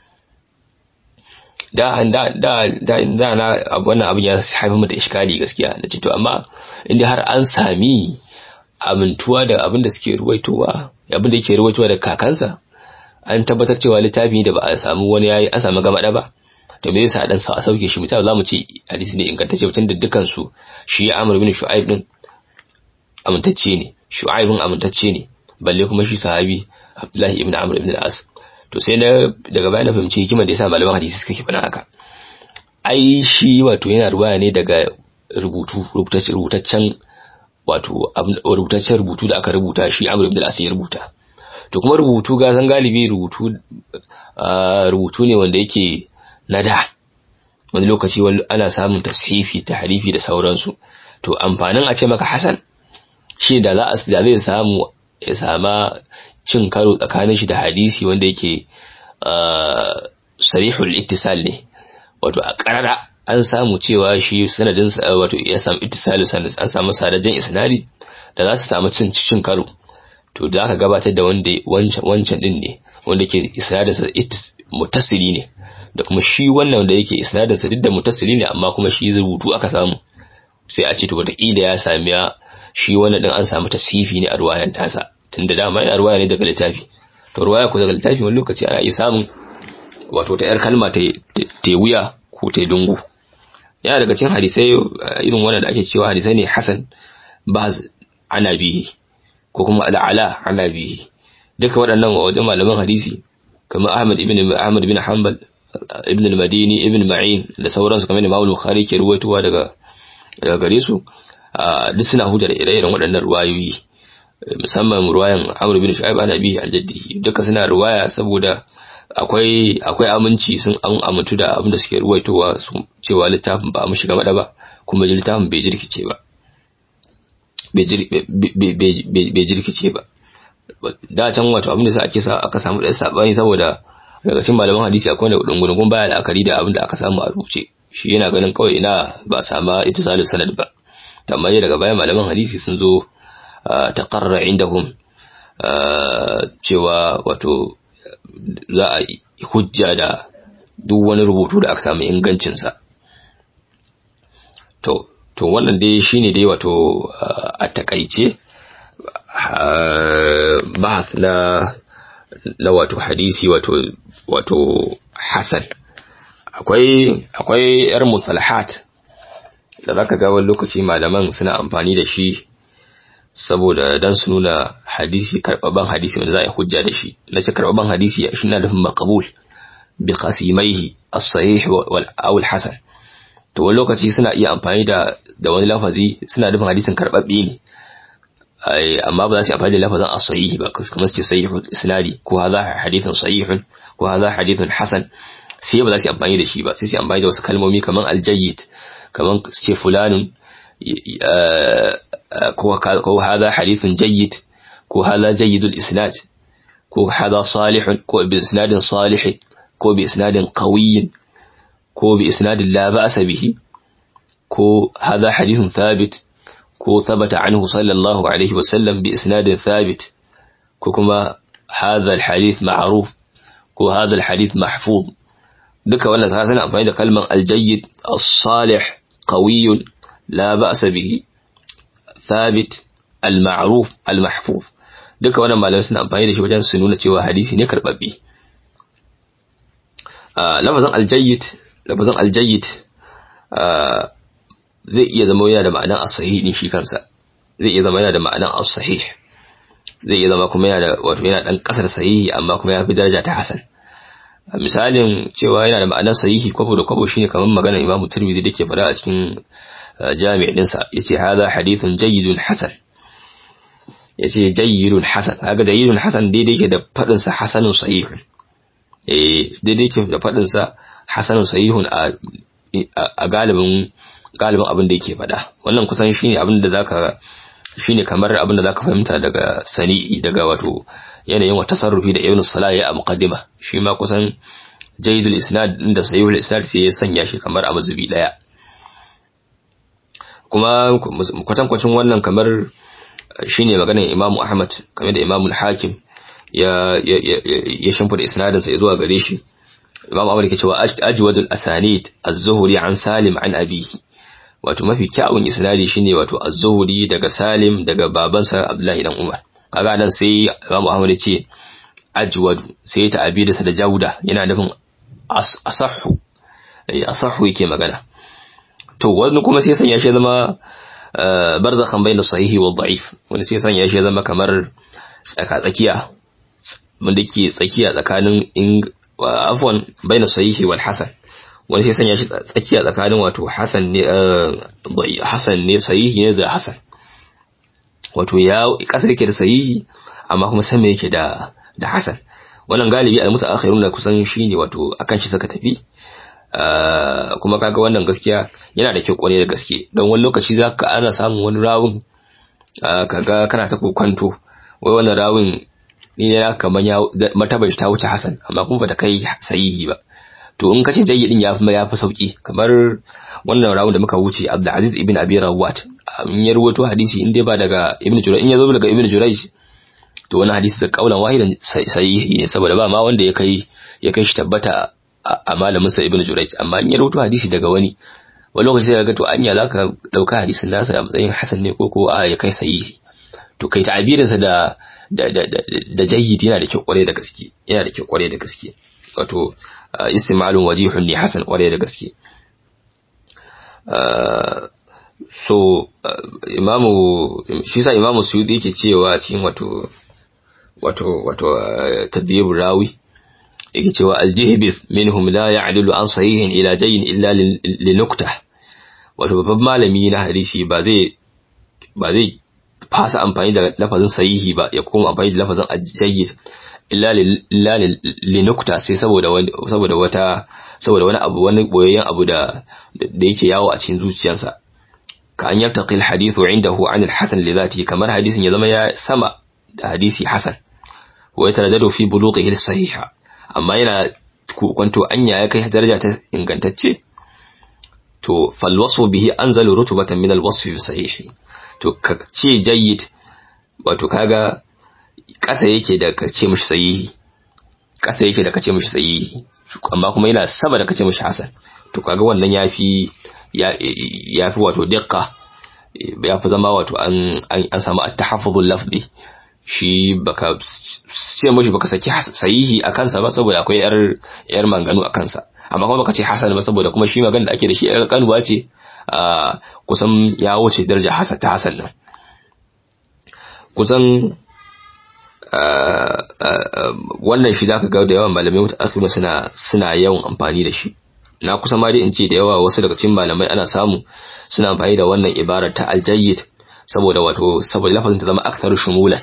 da da da da na wannan abin ya haifa mu da iskali gaskiya, nace to amma inda har an sami amintuwa da abin da suke ruwaitowa, abin da yake ruwaitowa da kakansa, an tabbatar cewa littafi da ba a samu wani yayi an samu gama da ba, to me yasa dan sa a sauke shi? misali zamu ce hadisi ne ingantacce mutum da dukkan su, shi Amr bin Shu'aib din amintacce ne, Shu'aib bin amintacce ne, balle kuma shi sahabi Abdullahi ibn Amr ibn al-As. to sai na daga baya na fahimci hikimar da yasa malaman hadisi suka ke fana haka. ai shi wato yana ruwaya ne daga rubutu rubutaccen wato rubutaccen rubutu da aka rubuta shi Amr ibn al-As ya rubuta. to kuma rubutu ga san galibi rubutu rubutu ne wanda yake nada, wani lokaci ana samun tashifi tahrifi da sauransu. to amfanin a ce maka hasan shi da za a da zai samu ya sama cin karo tsakanin shi da hadisi wanda yake sarihul ittisal ne, wato a karara an samu cewa shi sanadin wato ya samu ittisalu sanad, an samu sadajan isnadi da za su samu cin cin karo. to da aka gabatar da wanda wancan wancan din ne wanda yake isnadin sa muttasili ne, da kuma shi wannan wanda yake isnadin sa duk da muttasili ne amma kuma shi rubutu aka samu, sai a ce to wataƙila ya sami shi wannan din an samu tashifi ne a ruwayan tasa, tunda dama yana ruwaya ne daga littafi. to ruwaya ko daga littafi wani lokaci ana iya samun wato ta yar kalma ta ta wuya ko ta dungu. yana daga cikin hadisai irin wannan da ake cewa hadisai ne hasan baz ana bihi ko kuma al'ala ana bihi, duka waɗannan wajen malaman hadisi kamar Ahmad ibn Ahmad bin Hanbal, ibn al-Madini, ibn Ma'in da sauransu, kamar Imam Bukhari ke ruwaitowa daga daga gare su, duk suna hujjar ire-iren waɗannan ruwayoyi, musamman ruwayan Amr bin Shu'aib an abihi al-jaddi, duka suna ruwaya saboda akwai akwai aminci, sun an amintu da abin da suke ruwaitowa cewa littafin ba mu shiga mada ba, kuma littafin bai jirkice ba bai jirkice ba. da can wato abin da sa ake sa aka samu da sabani saboda daga cikin malaman hadisi akwai wanda dungungun baya la'akari da abin da aka samu a rubuce, shi yana ganin kawai ina ba sama ittisalus sanad ba, amma ne daga bayan malaman hadisi sun zo taqarra indahum cewa wato za a hujja da duk wani rubutu da aka samu ingancin sa. to to wannan dai shine dai wato a takaice bahth na na wato hadisi wato wato hasan. akwai akwai yar musalahat da zaka ga wani lokaci malaman suna amfani da shi saboda dan su nuna hadisi karbaban hadisi wanda za a hujja da shi. nace karbaban hadisi shi na nufin maqbul bi qasimaihi as-sahih wal aw al-hasan. to wani lokaci suna iya amfani da da wani lafazi suna nufin hadisin karbabbe ne, ai amma ba za su amfani da lafazin as-sahih ba, kamar su ce sahihul isnadi ko hadha hadithun sahihun ko hadha hadithun hasan, sai ba za su amfani da shi ba, sai su amfani da wasu kalmomi kamar al-jayyid, kamar su ce fulanun ko ko hadha hadithun jayyid ko hadha jayyidul isnad ko hadha salihun ko bi isnadin salih ko bi isnadin qawiy ko bi isnadin la ba'sa bihi ko hadha hadithun thabit ko thabata anhu sallallahu alaihi wasallam bi isnadin thabit ko kuma hadha al-hadith ma'ruf ko hadha al-hadith mahfuz. duka wannan sai suna amfani da kalman al-jayyid as-salih qawiy la ba'sa bihi thabit al-ma'ruf al-mahfuz. duka wannan malamai suna amfani da shi wajen su nuna cewa hadisi ne karbabbe. lafazin al-jayyid lafazin al-jayyid zai iya zama yana da ma'anar as-sahih din shi kansa, zai iya zama yana da ma'anar as-sahih, zai iya zama kuma yana da wato yana dan kasar sahihi amma kuma ya fi daraja ta hasan. misalin cewa yana da ma'anar sahihi kwabo da kwabo shine kamar maganar Imam Tirmidhi dake fara a cikin jami' dinsa, yace hadha hadithun jayyidun hasan, yace jayyidun hasan. kaga jayyidun hasan daidai yake da fadin sa hasanun sahihun, eh daidai yake da fadin sa hasanun sahihun a a galibin galibin abin da yake fada. wannan kusan shine abin da zaka shine kamar abin da zaka fahimta daga sani'i, daga wato yanayin wa tasarrufi da Ibn Salah ya a muqaddima. shi ma kusan jayyidul isnad da sahihul isnad sai ya sanya shi kamar a mazubi daya. kuma kwatankwacin wannan kamar shine maganar Imam Ahmad kamar da Imam al-Hakim ya ya ya shimfida isnadin sa zuwa gare shi. Imam Ahmad yake cewa ajwadul asanid az-Zuhri an Salim an abihi, wato mafi kyawun isnadi shine wato az-Zuhri daga Salim daga babansa Abdullahi dan Umar. kaga nan sai Imam Ahmad ya ce ajwad, sai ta abida da jauda, yana nufin asahhu, eh asahhu yake magana. to wani kuma sai sanya shi zama barzakhan bayna sahihi wa dha'if, wani sai sanya shi zama kamar tsaka tsakiya, mun dake tsakiya tsakanin afwan bayna sahihi wal hasan, wani sai sanya shi tsakiya tsakanin wato hasan ne hasan ne sahihi ne da hasan, wato ya kasar yake da sahihi amma kuma sama yake da da hasan. wannan galibi al-mutaakhirun kusan shine wato akan shi saka tafi. kuma kaga wannan gaskiya yana da kyau kware da gaske, don wani lokaci zaka ana samun wani rawun kaga kana ta kokanto wai wannan rawun ni ne kaman ya martabar ta wuce hasan amma kuma bata kai sahihi ba. to in kace jayyidin ya fi ya fi sauki, kamar wannan rawun da muka wuce Abdul Aziz ibn Abi Rawat, in ya rawaito hadisi in dai ba daga Ibn Jurayj, in ya zo daga Ibn Jurayj to wannan hadisi da kaulan wahidan sahihi ne, saboda ba ma wanda ya kai ya kai shi tabbata a malamin sa Ibn Jurayj. amma in ya rawaito hadisi daga wani wani lokaci sai ga to anya zaka dauka hadisin nasa a matsayin hasan ne ko ko a ya kai sahihi. to kai ta'abirin sa da da da da jayyid yana da kyau kware da gaske, yana da kyau kware da gaske, wato istimalun wajihun li hasan kware da gaske. so imamu shi sa imamu Suyuti yake cewa cikin wato wato wato tadbir rawi yake cewa al-jihbith minhum la ya'dilu an sahihin ila jayyin illa li nuqtah, wato babban malami na hadisi ba zai ba zai fasa amfani da lafazin sahihi ba ya koma amfani da lafazin jayyid illa illa li nuqtah, sai saboda saboda wata saboda wani abu wani boyayyen abu da da yake yawo a cikin zuciyarsa. ka an yartaqi al-hadithu indahu an al-hasan li dhatihi, kamar hadisin ya zama ya sama da hadisi hasan, wa yataraddadu fi bulughihi as-sahiha, amma yana kwanto anya ya kai daraja ta ingantacce. to fal wasfu bihi anzalu rutubatan min al wasfi sahih to ka ce jayyid wato kaga kasa yake da ka ce mishi sahihi kasa yake da ka ce mishi sahihi amma kuma yana sama da ka ce mishi hasan to kaga wannan yafi yafi wato diqqa yafi zama wato an an samu at-tahaffuzul lafzi shi baka ce mishi baka saki sahihi akan sa ba saboda akwai yar yar manganu akan sa amma kuma baka ce hasan ba saboda kuma shi magana da ake da shi yar kanuwa ce kusan ya wuce daraja hasan ta hasan nan kusan wannan shi zaka ga da yawan malamai mutaakhirun suna suna yawan amfani da shi na kusa ma dai in ce da yawa wasu daga cikin malamai ana samu suna amfani da wannan ibara ta aljayyid saboda wato saboda lafazin ta zama aktharu shumulan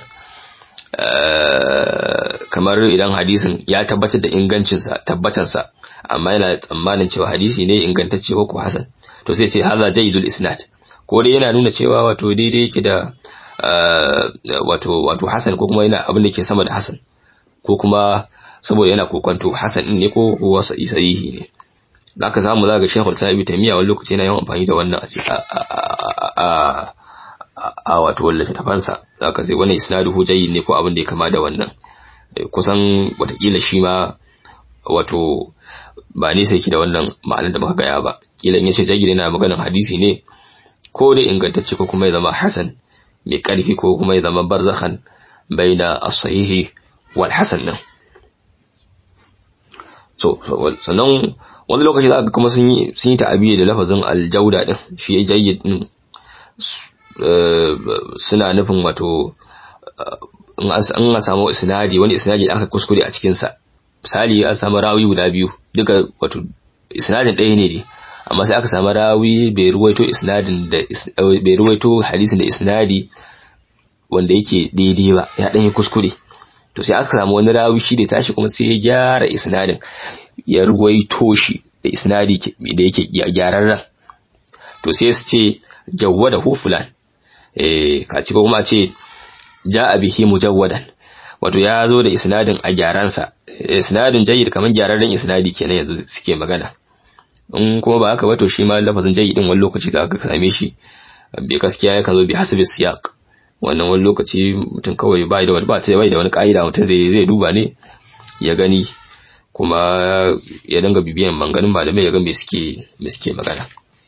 kamar idan hadisin ya tabbatar da ingancin sa tabbatar sa amma yana tsammanin cewa hadisi ne ingantacce ko hasan to sai ce hadha jayyidul isnad ko dai yana nuna cewa wato daidai yake da wato wato hasan ko kuma yana abin da ke sama da hasan ko kuma saboda yana kokonto hasan din ne ko kuwa sahihi ne zaka samu zaka Sheikhul Islam Ibn Taymiyyah wani lokaci yana yawan amfani da wannan a a wato wallahi tafansa zaka sai wannan isnaduhu jayyid ne ko abin da ya kama da wannan kusan watakila shi ma wato ba ne sai ki da wannan ma'anar da muka gaya ba kila in yace jayyid yana maganar hadisi ne ko dai ingantacce ko kuma ya zama hasan mai karfi ko kuma ya zama barzakhan baina as-sahihi wal hasan nan so sannan wani lokaci za ka kuma sun yi sun yi ta'abiya da lafazin aljauda din shi jayyid din suna nufin wato in an samu isnadi wani isnadi da aka kuskure a cikin sa misali an samu rawi guda biyu duka wato isnadin ɗaya ne dai amma sai aka samu rawi bai ruwaito isnadin da bai ruwaito hadisin da isnadi wanda yake daidai ba ya dan yi kuskure to sai aka samu wani rawi shi da tashi kuma sai ya gyara isnadin ya ruwaito shi da isnadi da yake gyararren to sai su ce jawwadahu fulan eh ka ci kuma ce ja'a bihi mujawwadan wato ya zo da isnadin a gyaransa isnadin jayyid kaman gyararren isnadi kenan yanzu suke magana in kuma ba haka ba to shi ma lafazin jayyidin wani lokaci za ka same shi bai gaskiya yakan zo bi hasbi siyaq wannan wani lokaci mutum kawai bai da wani ba ta bai da wani kaida mutum zai zai duba ne ya gani kuma ya dinga bibiyan manganin malamai ya ga me suke me suke magana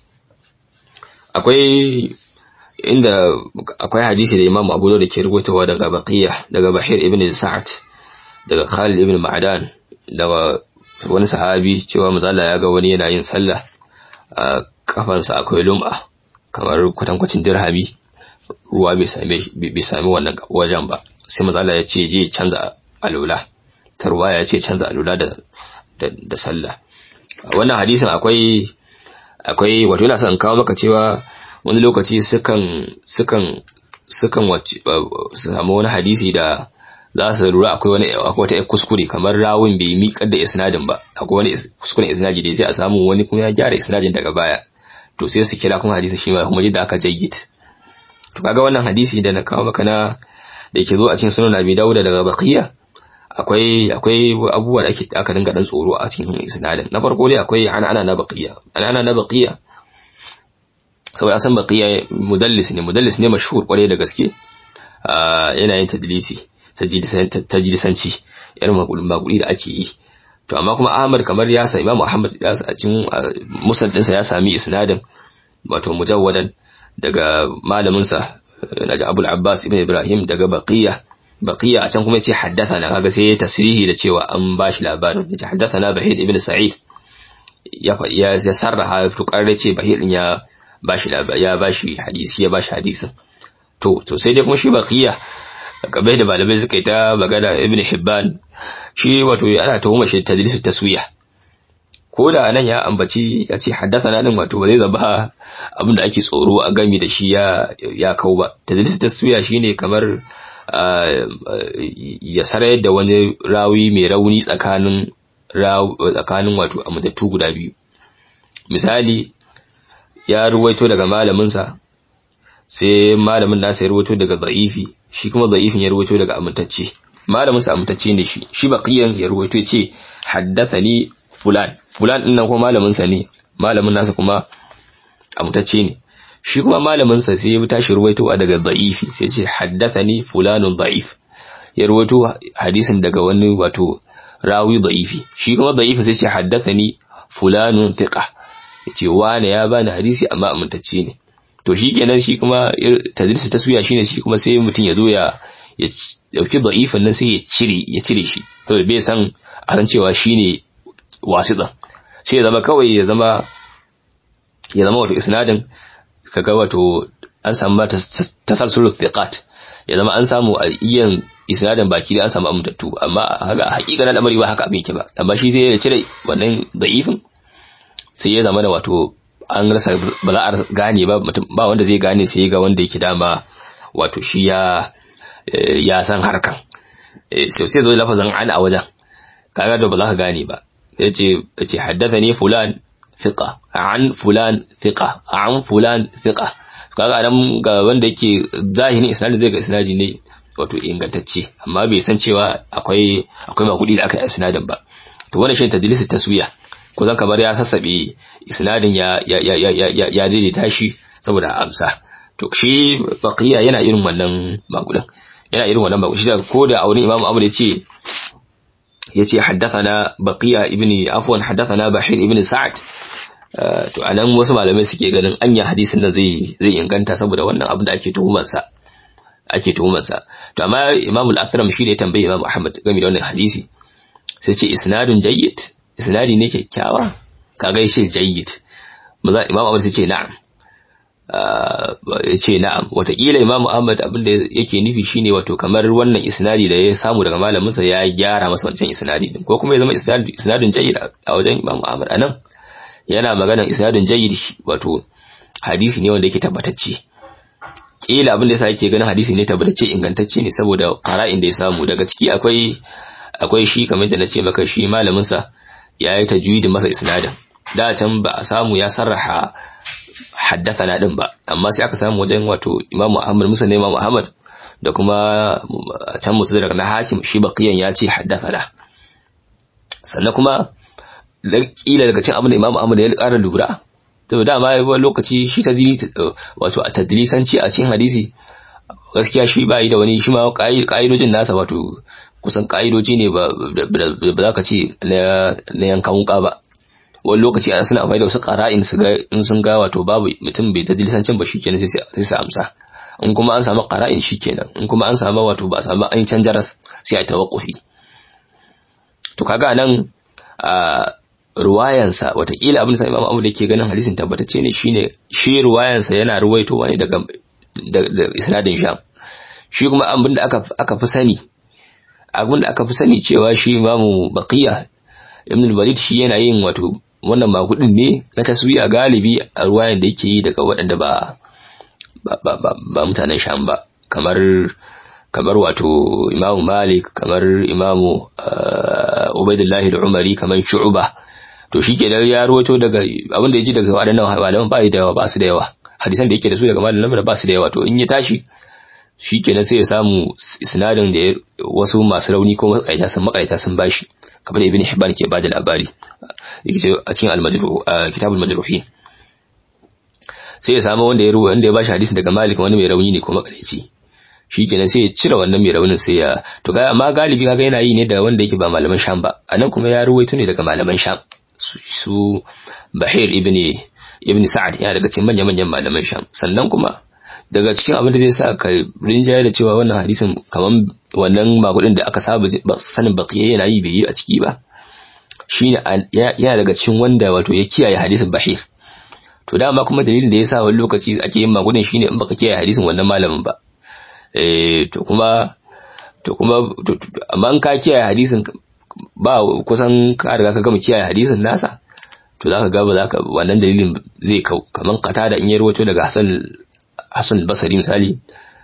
akwai inda akwai hadisi da Imam Abu Dawud ke rubutawa daga Baqiyah daga Bahir ibn Sa'ad daga Khalid ibn Ma'dan daga wani sahabi cewa mazala ya ga wani yana yin sallah a kafansa akwai lum'a kamar kwatankwacin dirhami ruwa bai same bai sami wannan wajen ba sai mazala ya ce je canza alula tarwaya ya ce canza alula da da, da sallah wannan hadisin akwai akwai wato ina son kawo maka cewa wani lokaci sukan sukan sukan wace su samu wani hadisi da za su lura akwai wani akwai wata kuskure kamar rawin bai miƙar da isnadin ba akwai wani kuskuren isnadi da sai a samu wani kuma ya gyara isnadin daga baya to sai su kira kuma hadisi shi ma kuma yadda aka jayyid to kaga wannan hadisi da na kawo maka na da yake zo a cikin sunan Abi Dawud daga Baqiya akwai akwai abubuwa da ake aka dinga dan tsoro a cikin isnadin na farko dai akwai ana ana na Baqiya ana ana na Baqiya saboda san Baqiya mudallis ne mudallis ne mashhur kware da gaske yana yin tadlisi tajlisanci irin maguli da ake yi to amma kuma Ahmad kamar ya sa Imam Ahmad ya sa a cikin musnad ɗinsa ya sami isnadin wato mujawwadan daga malamin sa daga Abu al-Abbas ibn Ibrahim daga Baqiya Baqiya a can kuma yace haddathana kaga sai ya tasrihi da cewa an bashi labarin yace haddathana Bahir ibn Sa'id ya ya ya sarraha to karre ce Bahir din ya bashi labari ya bashi hadisi ya bashi hadisin to to sai dai kuma shi Baqiya kabai da malamai suka yi ta magana Ibn Hibban shi wato ana tuhuma shi tadlis taswiya ko da nan ya ambaci ya ce haddathana din wato ba zai zaba abin da ake tsoro a gami da shi ya ya kau ba tadlis taswiya shine kamar ya sarayar da wani rawi mai rauni tsakanin tsakanin wato amintattu guda biyu misali ya ruwaito daga malamin sa sai malamin nasa ya ruwaito daga da'ifi shi kuma da'ifin ya ruwaito daga amintacce malamin sa amintacce ne shi shi baqiyan ya ruwaito ce haddathani fulan fulan din nan kuma malamin sa ne malamin nasa kuma amtacce ne shi kuma malamin sa sai ya tashi ruwaitowa daga da'ifi sai ce haddathani fulanun da'if ya ruwaito hadisin daga wani wato rawi da'ifi shi kuma da'ifi sai ce haddathani fulanun thiqa yace wani ya bani hadisi amma amintacce ne to shikenan shi kuma tadlis taswiya shine shi kuma sai mutun ya zo ya ya dauki da'ifin nan sai ya cire ya cire shi to bai san a san cewa shine wasita sai ya zama kawai ya zama ya zama wato isnadin kaga wato an samu tasalsulul thiqat ya zama an samu a iyan isnadin baki da an samu amintattu amma haka hakika na lamari ba haka abin ke ba amma shi sai ya cire wannan da'ifin sai ya zama da wato an rasa ba za a gane ba ba wanda zai gane sai ga wanda yake dama wato shi ya ya san harkan sai sai zo lafazin an a wajen kaga da ba za ka gane ba yace yace haddathani fulan thiqa an fulan thiqa an fulan thiqa kaga nan ga wanda yake zahirin isnadi zai ga isnadi ne wato ingantacce amma bai san cewa akwai akwai magudi da aka yi isnadin ba to wannan shi tadlis taswiya ko zan kamar ya sassabe isnadin ya ya ya ya ya daidaita shi saboda amsa to shi baqiya yana irin wannan magudin yana irin wannan magudi shi ko da aurin imamu Ahmad yace yace haddathana baqiya ibni afwan haddathana bahir ibn sa'd to anan wasu malamai suke ganin anya hadisin nan zai zai inganta saboda wannan abin da ake tuhumar sa ake tuhumar sa to amma Imam al-Athram shi ne tambaye Imam Ahmad game da wannan hadisi sai ce isnadun jayyid isnadi ne kyakkyawa kaga shi jayyid maza Imam Ahmad sai ce na'am yace na'am wataƙila Imam Ahmad abin da yake nufi shine wato kamar wannan isnadi da ya samu daga malamin sa ya gyara masa wancan isnadi din ko kuma ya zama isnadi isnadun jayyid a wajen Imam Ahmad anan yana maganar isnadun jayyid wato hadisi ne wanda yake tabbatacce kila abin da yasa yake ganin hadisi ne tabbatacce ingantacce ne saboda qara'in da ya samu daga ciki akwai akwai shi kamar da nace maka shi malamin sa yayi tajwidin masa isnadin da can ba a samu ya sarraha haddathana din ba amma sai aka samu wajen wato Imam Ahmad Musa ne Imam Ahmad da kuma can musu daga na hakim shi baqiyan ya ce haddathana sannan kuma kila daga cin abin da Imam Ahmad ya ƙara lura to dama wani lokaci shi tadlisi wato a tadlisanci a cikin hadisi gaskiya shi bai da wani shi ma ka'idojin nasa wato kusan ka'idoji ne ba za ka ce na yankan wuka ba wani lokaci ana suna amfani da wasu qara'in su ga in sun ga wato babu mutum bai tadlisancin ba shikenan sai sai su amsa in kuma an samu qara'in shikenan in kuma an samu wato ba a samu an canjaras sai a tawaqqufi to kaga nan a ruwayansa watakila abin da Imam Ahmad yake ganin hadisin tabbatacce ne shine shi ruwayansa yana ruwaitowa ne daga da isnadin Sham shi kuma abin da aka aka fi sani abin da aka fi sani cewa shi Imam Baqiya Ibn al-Walid shi yana yin wato wannan magudin ne na taswiya galibi a ruwayan da yake yi daga waɗanda ba ba ba ba mutanen Sham ba kamar kamar wato Imam Malik kamar Imam Ubaydullah al-Umari kamar Shu'bah to shi ke da ya ruwato daga abin da ya ji daga waɗannan malaman ba da yawa ba su da yawa hadisan da yake da su daga malaman da ba su da yawa to in ya tashi shi ke sai ya samu isnadin da wasu masu rauni ko makaita sun makaita sun bashi kamar da Ibn Hibban ke bada labari yake ce a cikin al-majruh kitabul majruhin sai ya samu wanda ya ruwa wanda ya bashi hadisi daga Malik wani mai rauni ne ko makaici shi ke sai ya cire wannan mai raunin sai ya to ga amma galibi kaga yana yi ne da wanda yake ba malaman Sham ba anan kuma ya ruwaito ne daga malaman Sham su Bahir ibn ibn Sa'ad yana daga cikin manyan manyan malaman Sham sannan kuma daga cikin abin da zai sa ka rinjaye da cewa wannan hadisin kaman wannan magudin da aka saba sanin baqiya yana yi bai yi a ciki ba shine yana daga cikin wanda wato ya kiyaye hadisin Bahir to dama kuma dalilin da yasa wani lokaci ake yin magudin shine in baka kiyaye hadisin wannan malamin ba eh to kuma to kuma amma in ka kiyaye hadisin ba kusan ka riga ka gama kiyaye hadisin nasa to zaka ga ba zaka wannan dalilin zai kau kaman kata da in ya rawaito daga Hassan Hassan Basri misali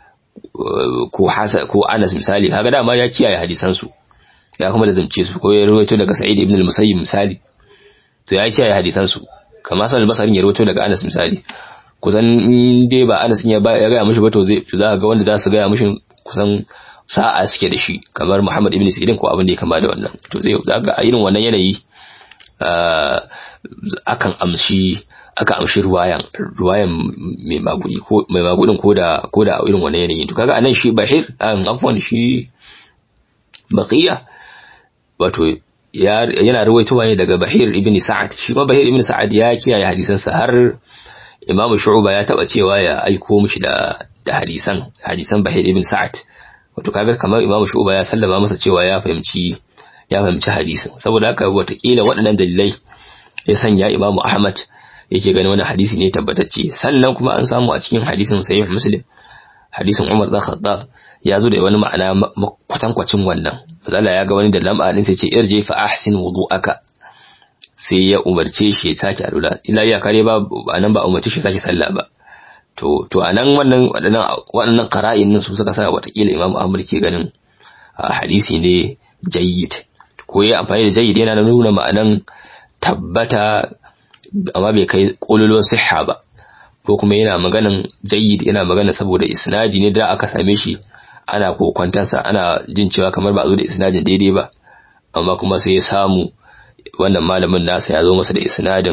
ko Hasan ko Anas misali kaga dama ya kiyaye hadisan su ya kuma da zance su ko ya rawaito daga Sa'id ibn al-Musayyib misali to ya kiyaye hadisan su kamar Hassan Basri ya rawaito daga Anas misali kusan dai ba Anas ya ba ya ga mishi ba to zai zaka ga wanda za su ga mishi kusan sa'a suke da shi kamar Muhammad ibn Sirin ko abin da ya kama da wannan to zai zaka a irin wannan yanayi akan amshi aka amshi ruwayan ruwayan mai magudi ko mai magudin koda koda a irin wannan yanayin to kaga anan shi Bahir an afwan shi Baqiya wato yana ruwaitowa ne daga Bahir ibn Sa'ad shi ma Bahir ibn Sa'ad ya kiyaye hadisan sa har Imam Shu'ba ya taba cewa ya aiko mishi da da hadisan hadisan Bahir ibn Sa'ad wato kaga kamar Imam Shu'ba ya sallama masa cewa ya fahimci ya fahimci hadisin saboda haka watakila waɗannan dalilai ya sanya Imam Ahmad yake ganin wannan hadisi ne tabbatacce sannan kuma an samu a cikin hadisin Sahih Muslim hadisin Umar bin Khattab ya zo da wani ma'ana kwatankwacin wannan mazala ya ga wani da lam'a din sai ce irji fa ahsin wudu'aka sai ya umarce shi ya sake alula illa ya kare ba anan ba umarce shi sake sallah ba to to anan wannan wadannan wadannan qara'in din su suka sa watakila Imam Ahmad ke ganin hadisi ne jayyid ko ya amfani da jayyid yana nuna ma'anan tabbata amma bai kai kololon sihha ba ko kuma yana maganan jayyid yana magana saboda isnadi ne da aka same shi ana kokwantansa ana jin cewa kamar ba a zo da isnadin daidai ba amma kuma sai ya samu wannan malamin nasa ya zo masa da isnadin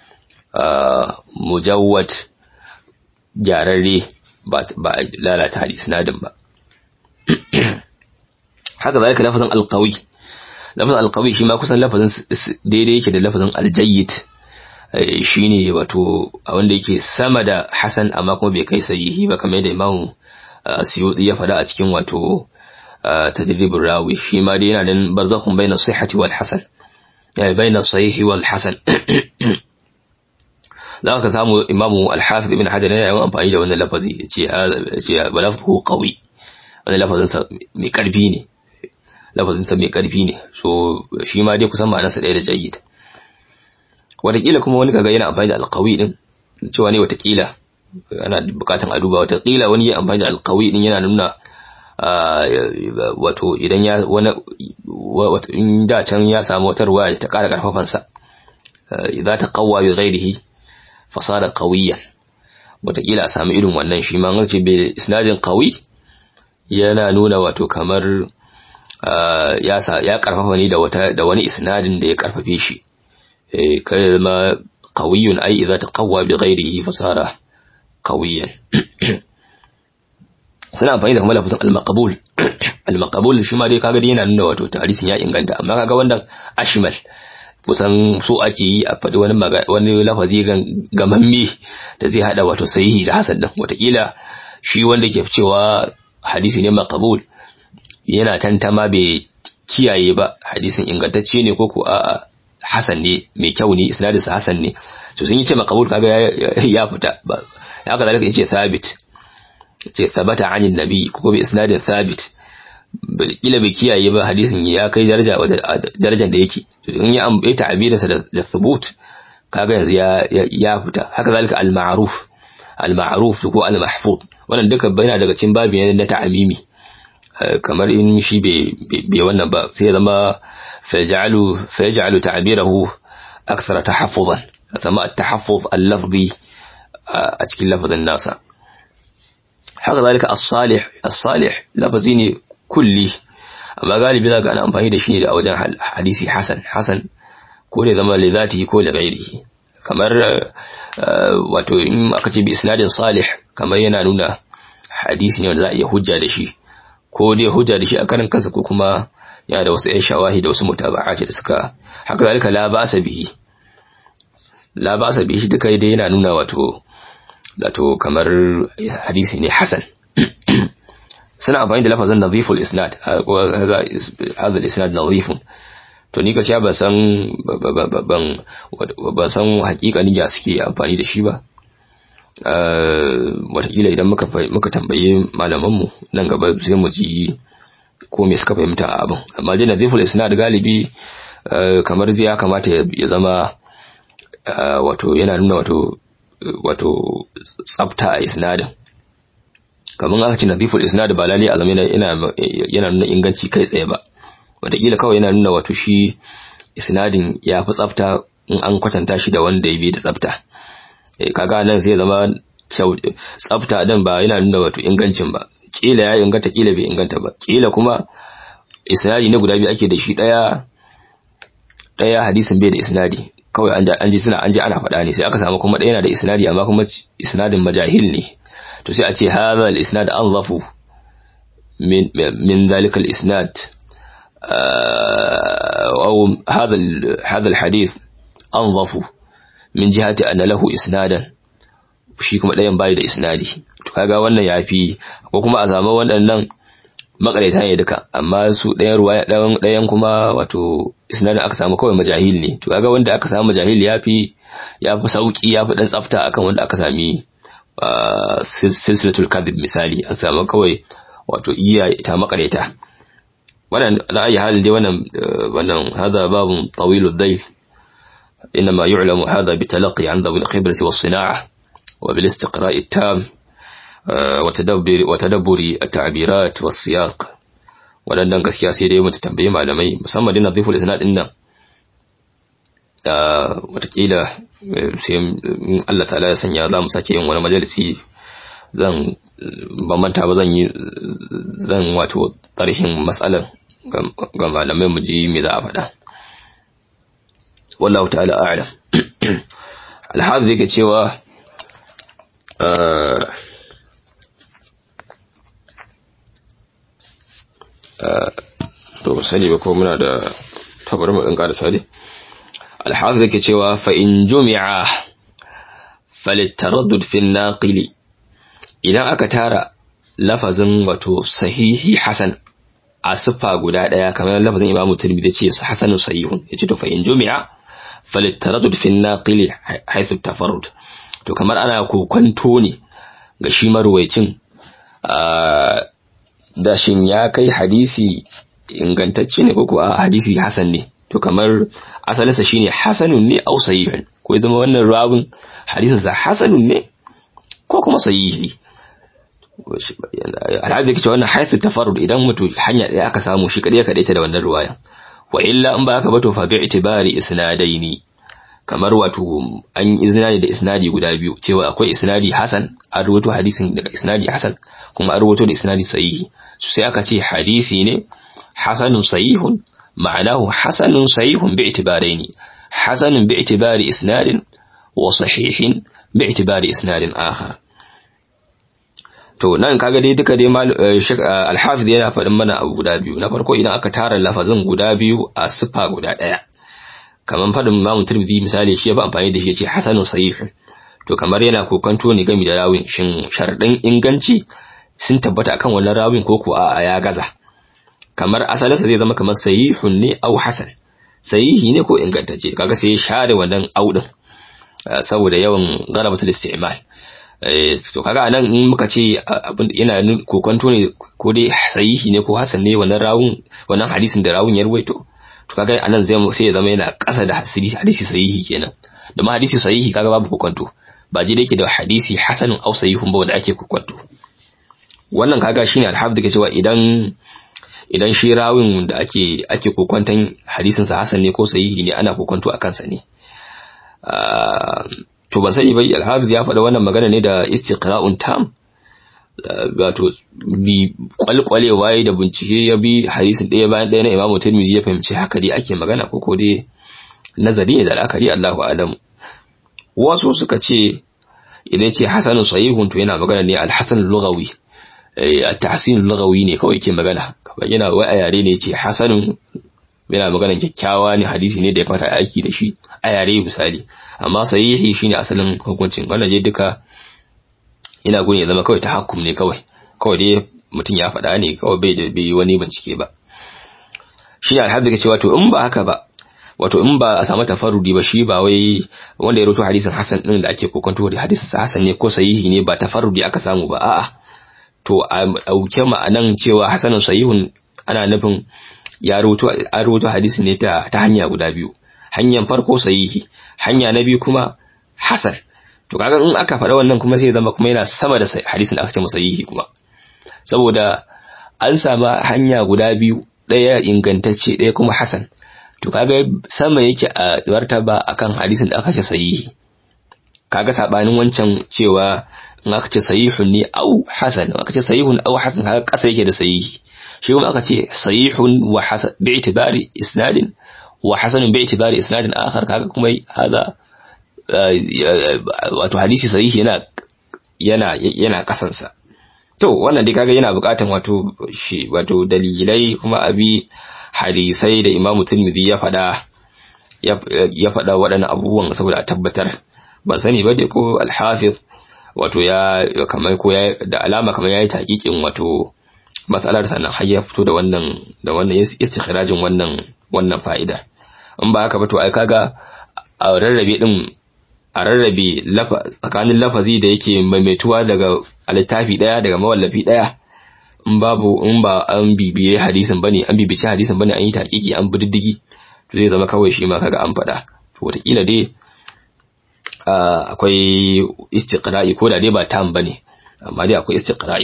mujawwad gyararre ba ba lalata isnadin ba haka zalika lafazin alqawi lafazin alqawi shi ma kusan lafazin daidai yake da lafazin aljayyid shine wato wanda yake sama da hasan amma kuma bai kai sahihi ba kamar yadda Imam Suyuti ya faɗa a cikin wato tadribur rawi shi ma dai yana nan barzakhun bayna sihhati wal hasan yani bayna sahihi wal hasan da aka samu Imam al-Hafiz ibn Hajar yana yawan amfani da wannan lafazi yace yace balafhu qawi wannan lafazin sa mai karfi ne lafazin sa mai karfi ne so shi ma dai kusan ma'anarsa ɗaya da jayyid watakila kuma wani kaga yana amfani da alqawi din cewa ne watakila ana bukatan a duba watakila wani ya amfani da alqawi din yana nuna wato idan ya wani wato in da can ya samu wata ruwaya ta ƙara karfafan sa idza taqawwa bi ghairihi fasara qawiyan watakila a samu irin wannan shi ma an ce bi isnadin qawi yana nuna wato kamar ya ya karfafa ne da wata da wani isnadin da ya karfafe shi kai ma qawiyun ai idza taqawwa bi ghairihi fasara qawiyan suna amfani da kuma lafazin al-maqbul al-maqbul shi ma dai kaga dai yana nuna wato hadisin ya inganta amma kaga wannan ashmal kusan so ake yi a faɗi wani wani lafazi gamamme da zai hada wato sahihi da hasan din watakila shi wanda ke cewa hadisi ne maqbul yana tantama bai kiyaye ba hadisin ingantacce ne ko ko a'a hasan ne mai kyau ne isnadin sa hasan ne to sun yi ce maqbul kaga ya fita ba haka zalika yace thabit yace thabata anin nabi ko bi isnadin thabit kila bai kiyaye ba hadisin ya kai daraja darajar da yake to in ya yi ta'abirin sa da thubut kaga yanzu ya ya fita haka zalika al ma'ruf al ma'ruf ko al mahfuz wannan duka bayana daga cikin babin na ta'amimi kamar in shi bai wannan ba sai ya zama فيجعل فيجعل تعبيره أكثر تحفظا سماء التحفظ اللفظي أتكلم لفظ الناس haka zalika as-salih as-salih lafazi ne kulli amma galibi zaka ana amfani da shi ne da wajen hadisi hasan hasan ko da zama li zatihi ko da ghairihi kamar wato in aka ce bi isnadin salih kamar yana nuna hadisi ne wanda za a iya hujja da shi ko dai hujja da shi a karan kansa ko kuma yana da wasu ƴan shawahi da wasu mutaba'ati da suka haka zalika la ba'sa bihi la ba'sa bihi duka dai yana nuna wato wato kamar hadisi ne hasan suna amfani da lafazin nadhiful isnad hada al-isnad nadhifun to ni gaskiya ban san ban ban san hakikanin ya suke amfani da shi ba watakila idan muka muka tambaye malaman mu nan gaba sai mu ji ko me suka fahimta a abin amma dai nadhiful isnad galibi kamar zai ya kamata ya zama wato yana nuna wato wato tsafta a isnadin kamar aka ce nadhiful isnad ba lalle alamina yana yana nuna inganci kai tsaye ba wataƙila kawai yana nuna wato shi isnadin ya fi tsafta in an kwatanta shi da wanda ya bi da tsafta kaga nan zai zama tsafta din ba yana nuna wato ingancin ba kila ya inganta kila bai inganta ba kila kuma isnadi ne guda biyu ake da shi daya daya hadisin bai da isnadi kawai an an ji suna an ji ana faɗa ne sai aka samu kuma ɗaya yana da isnadi amma kuma isnadin majahil ne to sai a ce hadha al-isnad anzafu min min dhalika al-isnad aw hadha hadha al-hadith anzafu min jihati anna lahu isnadan shi kuma ɗayan bai da isnadi to kaga wannan yafi ko kuma a zama waɗannan makareta ne duka amma su ɗayan ruwaya ɗayan kuma wato isnadin aka samu kawai majahil ne to kaga wanda aka samu majahil yafi yafi sauki yafi dan tsafta akan wanda aka sami silsilatul kadhib misali an samu kawai wato iya ita makareta wannan la ayi halin dai wannan wannan hada babun tawilud dayl inma yu'lamu hada bitalaqi 'an dhawi al-khibrati was-sina'ah wa bil-istiqra' at-tam وتدبر وتدبر التعبيرات والسياق wadannan gaskiya sai dai mu tambaye malamai musamman din nadhiful isnad din nan ah watakila sai Allah ta'ala ya sanya za mu sake yin wani majalisi zan ban manta ba zan yi zan wato tarihin mas'alan ga malamai mu ji me za a faɗa wallahu ta'ala a'lam al-hafiz yake cewa to sani ba ko muna da tabarin mu din ka da sadi al-hafiz yake cewa fa in jumi'a falitaraddud fi an-naqil idan aka tara lafazin wato sahihi hasan a sifa guda daya kamar lafazin Imam Tirmidhi ce hasanun sahihun yace to fa in jumi'a falitaraddud fi an-naqil haythu at-tafarrud to kamar ana kokonto ne ga shi marwayacin da shin ya kai hadisi ingantacce ne ko kuwa hadisi hasan ne to kamar asalinsa shine hasanun ne au sahihun ko zama wannan rawin hadisin sa hasanun ne ko kuma sahihi alhaji kace wannan haythu tafarrud idan mutu hanya ɗaya aka samu shi kadai kadai ta da wannan riwaya wa illa in ba aka ba to fa bi itibari isnadaini kamar wato an izina da isnadi guda biyu cewa akwai isnadi hasan an rawaito hadisin daga isnadi hasan kuma an rawaito da isnadi sahihi sai aka ce hadisi ne hasanun sahihun ma'anahu hasanun sahihun bi'tibaraini hasanun bi'tibari isnadin wa sahihin bi'tibari isnadin akhar to nan kaga dai duka dai al-hafiz yana faɗin mana abu guda biyu na farko idan aka tara lafazin guda biyu a sifa guda daya kaman faɗin Imam Tirmidhi misali shi ya ba amfani da shi yace hasanun sahihun to kamar yana kokanto ne game da rawin shin sharadin inganci sun tabbata akan wannan rawin ko ko a ya gaza kamar asalinsa zai zama kamar sahihun ne au hasan sahihi ne ko ingantacce kaga sai ya share wannan au din saboda yawan galabatul isti'mal eh to kaga anan in muka ce abin yana kokonto ne ko dai sahihi ne ko hasan ne wannan rawun wannan hadisin da rawun ya ruwaito to kaga anan zai sai ya zama yana kasa da hadisi sahihi kenan da ma hadisi sahihi kaga babu kokonto ba je da yake da hadisi hasanun au sahihun ba wanda ake kokonto wannan kaga shine alhamdu cewa idan idan shi rawin da ake ake kokonton hadisin sa hasan ne ko sahihi ne ana kokonto akan sa ne to ban sani bai al-hafiz ya faɗa wannan magana ne da istiqra'un tam wato bi kwalkwalewa yayi da bincike ya bi hadisin ɗaya bayan ɗaya na Imam Tirmidhi ya fahimci haka dai ake magana ko ko dai nazari ne da al'akari Allahu a'lam wasu suka ce idan ce hasanun sahihun to yana magana ne al-hasan al-lughawi at-tahsin al-lughawi ne kawai ke magana kamar yana wai a yare ne yace hasanun yana magana kyakkyawa ne hadisi ne da ya kamata a aiki da shi a yare misali amma sahihi shine asalin hukuncin wannan je duka ina gune ya zama kawai tahakkum ne kawai kawai dai mutum ya faɗa ne kawai bai da bai wani bincike ba shi ne alhamdulillah cewa to in ba haka ba wato in ba a samu tafarrudi ba shi ba wai wanda ya rawaito hadisin hasan din da ake kokonto da hadisin hasan ne ko sahihi ne ba tafarrudi aka samu ba a'a to a dauke ma'anan cewa hasanun sahihun ana nufin ya rawaito an rawaito hadisi ne ta ta hanya guda biyu hanyar farko sahihi hanya na biyu kuma hasan to kaga in aka faɗa wannan kuma sai zama kuma yana sama da hadisin da aka ce masa sahihi kuma saboda an samu hanya guda biyu daya ingantacce daya kuma hasan to kaga sama yake a martaba akan hadisin da aka ce sahihi kaga sabanin wancan cewa in aka ce sahihun ne au hasan aka ce sahihun au hasan kaga kasa yake da sahihi shi kuma aka ce sahihun wa hasan bi itibari isnadin wa hasanun bi itibari isnadin akhar kaga kuma hada wato hadisi sahihi yana yana yana kasansa. To wannan dai kaga yana bukatan wato shi wato dalilai kuma abi hadisai da Imam Tirmidhi ya fada ya fada waɗannan abubuwan saboda a tabbatar. Ban sani ba dai ko al-Hafiz wato ya kamar ko ya da alama kamar yayi taqiqin wato matsalar sannan har ya fito da wannan da wannan istikhrajin wannan wannan fa'ida. In ba haka ba to ai kaga a rarrabe din a rarrabe tsakanin lafazi da yake maimaituwa daga littafi daya daga mawallafi daya in babu in ba an bibiye hadisin bane an bibice hadisin bane an yi taqiqi an bididdigi to zai zama kawai shi ma kaga an fada to wataƙila dai akwai istiqra'i ko da dai ba tam bane amma dai akwai istiqra'i.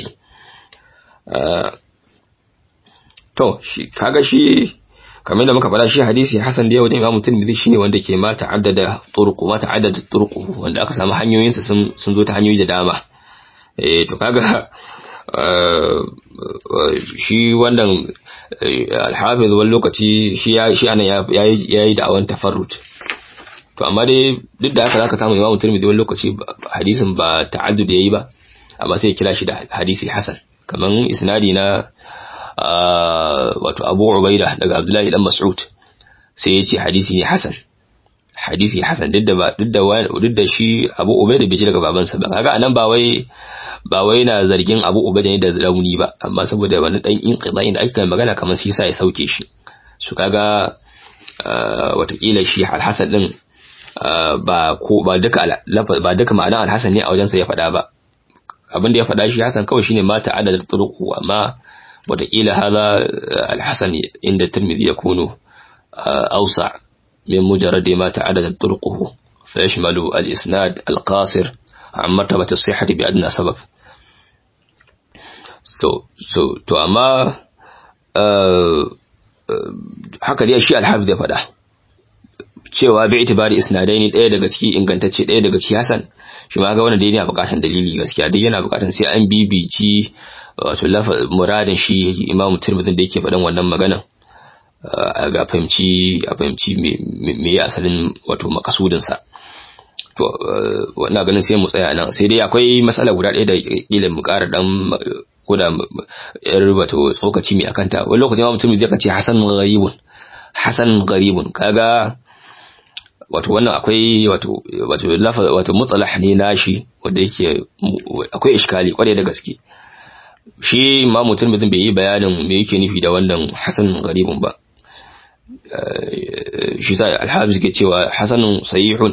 To shi kaga shi kamar da muka faɗa shi hadisi hasan da ya wajen Imam Tirmidhi shine wanda ke ma ta'addada turuq ma ta'addada turuq wanda aka samu hanyoyin sa sun sun zo ta hanyoyi da dama. Eh to kaga shi wannan al-Hafiz wal lokaci shi ya shi anan yayi yayi da'awan tafarrud. To amma dai duk da haka zaka samu Imam Tirmidhi wal lokaci hadisin ba ta'addud yayi ba amma sai ya kira shi da hadisi hasan kaman isnadi na wato Abu Ubaida daga Abdullahi dan Mas'ud sai ya ce hadisi ne hasan hadisi hasan duk da ba duk da duk da shi Abu Ubaida bai ji daga babansa ba kaga anan ba wai ba wai na zargin Abu Ubaida ne da rauni ba amma saboda wani dan inqida'in da ake magana kamar shi sai ya sauke shi su kaga watakila shi al-Hasan din ba ko ba duka ba duka ma'anar al-Hasan ne a wajen sa ya faɗa ba abin da ya faɗa shi Hasan kawai shine mata adadin turuqu amma وتقيل هذا الحسن عند الترمذي يكون أوسع من مجرد ما تعددت طرقه فيشمل الإسناد القاصر عن مرتبة الصحة بأدنى سبب. so so to amma haka dai shi al-Hafiz ya faɗa cewa bi itibari isnadaini ɗaya daga ciki ingantacce ɗaya daga ciki hasan shi ma ga wannan dai yana buƙatar dalili gaskiya dai yana buƙatar sai an bibici wato muradin shi Imam Tirmidhi da yake faɗan wannan maganan ga fahimci a fahimci me ya asalin wato makasudin sa to wannan ganin sai mu tsaya nan sai dai akwai masala guda ɗaya da kila mu ƙara dan koda yar wato tsokaci mai akanta wani lokacin Imam Tirmidhi ya ce hasan gharibun hasan gharibun kaga wato wannan akwai wato wato lafa wato mutsalah ne nashi wanda yake akwai iskali kware da gaske shi ma mutum bai yi bayanin me yake nufi da wannan hasan gharibun ba shi sai al-Hafiz ke cewa hasanun sahihun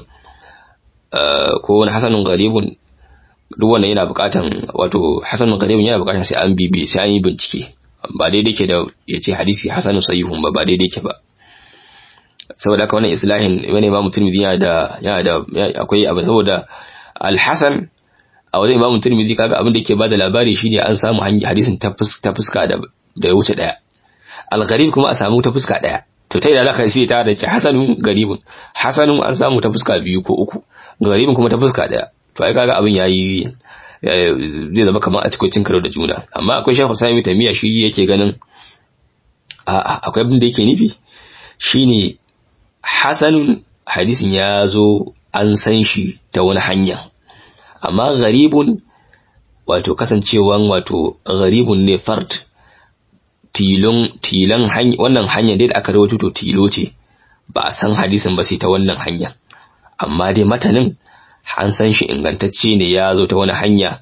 ko wani hasanun gharibun duk wannan yana bukatan wato hasanun gharibun yana bukatan sai an bibi sai an yi bincike ba daidai ke da yace hadisi hasanun sahihun ba ba daidai ke ba saboda haka wannan islahin wani Imam Tirmidhi yana da yana da akwai abu saboda al-Hasan a wajen Imam Tirmidhi kaga abin da yake bada labari shine an samu hadisin ta fuska da da ya wuce daya al-gharib kuma a samu ta fuska daya to ta idan zaka sai ta da ce hasanun garibun hasanun an samu ta fuska biyu ko uku garibun kuma ta fuska daya to ai kaga abin yayi zai zama kamar a cikin cin karo da juna amma akwai Sheikh Sami Tamiya shi yake ganin a akwai abin da yake nufi shine hasanun hadisin ya zo an san shi ta wani hanya amma gharibun wato kasancewan wato gharibun ne fard tilon tilan hanya wannan hanya dai da aka rawaito to tilo ce ba a san hadisin ba sai ta wannan hanya amma dai matanin an san shi ingantacce ne ya zo ta wani hanya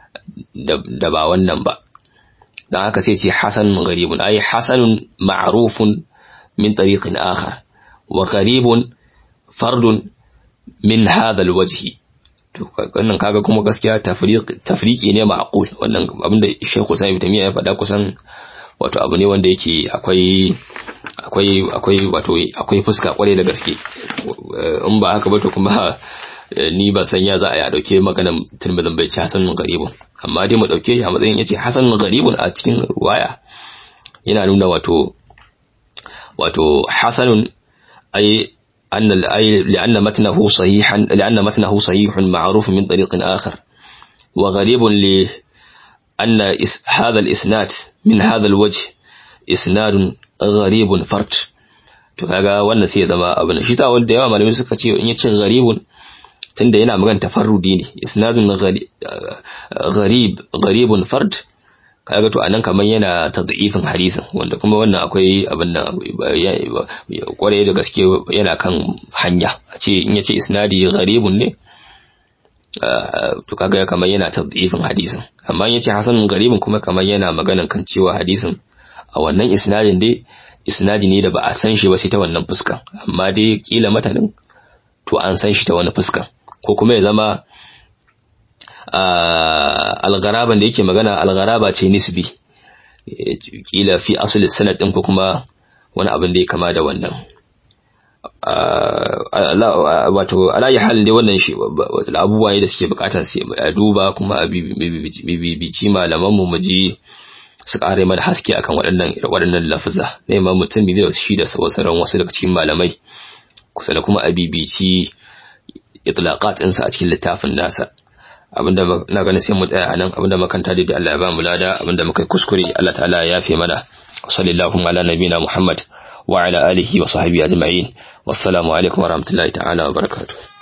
da ba wannan ba dan haka sai ce hasanun gharibun ai hasanun ma'rufun min tariqin akhar wa gharibun fardun min hadha alwajhi to wannan kaga kuma gaskiya tafriq tafriqi ne ma'qul wannan abinda Sheikh Sami Tamiya ya faɗa kusan wato abu ne wanda yake akwai akwai akwai wato akwai fuska kware da gaske in ba haka ba to kuma ni ba san ya za a yi a dauke maganar Tirmidhi bai ci hasanun garibun amma dai mu dauke shi a matsayin yace hasanun garibun a cikin waya yana nuna wato wato hasanun ay أن الآية لأن متنه صحيحا لأن متنه صحيح معروف من طريق آخر وغريب لأن هذا الإسناد من هذا الوجه إسناد غريب فرد to kaga wannan sai ya zama abin shi ta wanda yawa malamai suka ce in yace gharibun tunda yana magana tafarrudi ne isnadun gharib gharibun fard kaga to anan kaman yana tad'ifin hadisin wanda kuma wannan akwai abin nan kware da gaske yana kan hanya a ce in yace isnadi gharibun ne to kaga kaman yana tad'ifin hadisin amma in yace hasanun gharibun kuma kaman yana maganan kan cewa hadisin a wannan isnadin dai isnadi ne da ba a san shi ba sai ta wannan fuskan amma dai kila matanin to an san shi ta wani fuskan ko kuma ya zama al-gharaban da yake magana al-gharaba ce nisbi kila fi asli sanad din ko kuma wani abin da ya kama da wannan wato alayi halin dai wannan shi wato abubuwa ne da suke bukatar sai a duba kuma a bibici malaman mu muji su kare mana haske akan waɗannan waɗannan lafuza ne ma mutum bibi da shi da sauran wasu daga cikin malamai kusa da kuma a bibici itlaqat ɗinsa a cikin littafin nasa abinda na ganin sai mu tsaya anan abinda makanta da Allah ya ba mu lada abinda muka kuskure Allah ta'ala ya yafe mana sallallahu ala nabina Muhammad wa ala alihi wa sahbihi ajma'in wassalamu alaikum wa rahmatullahi ta'ala wa barakatuh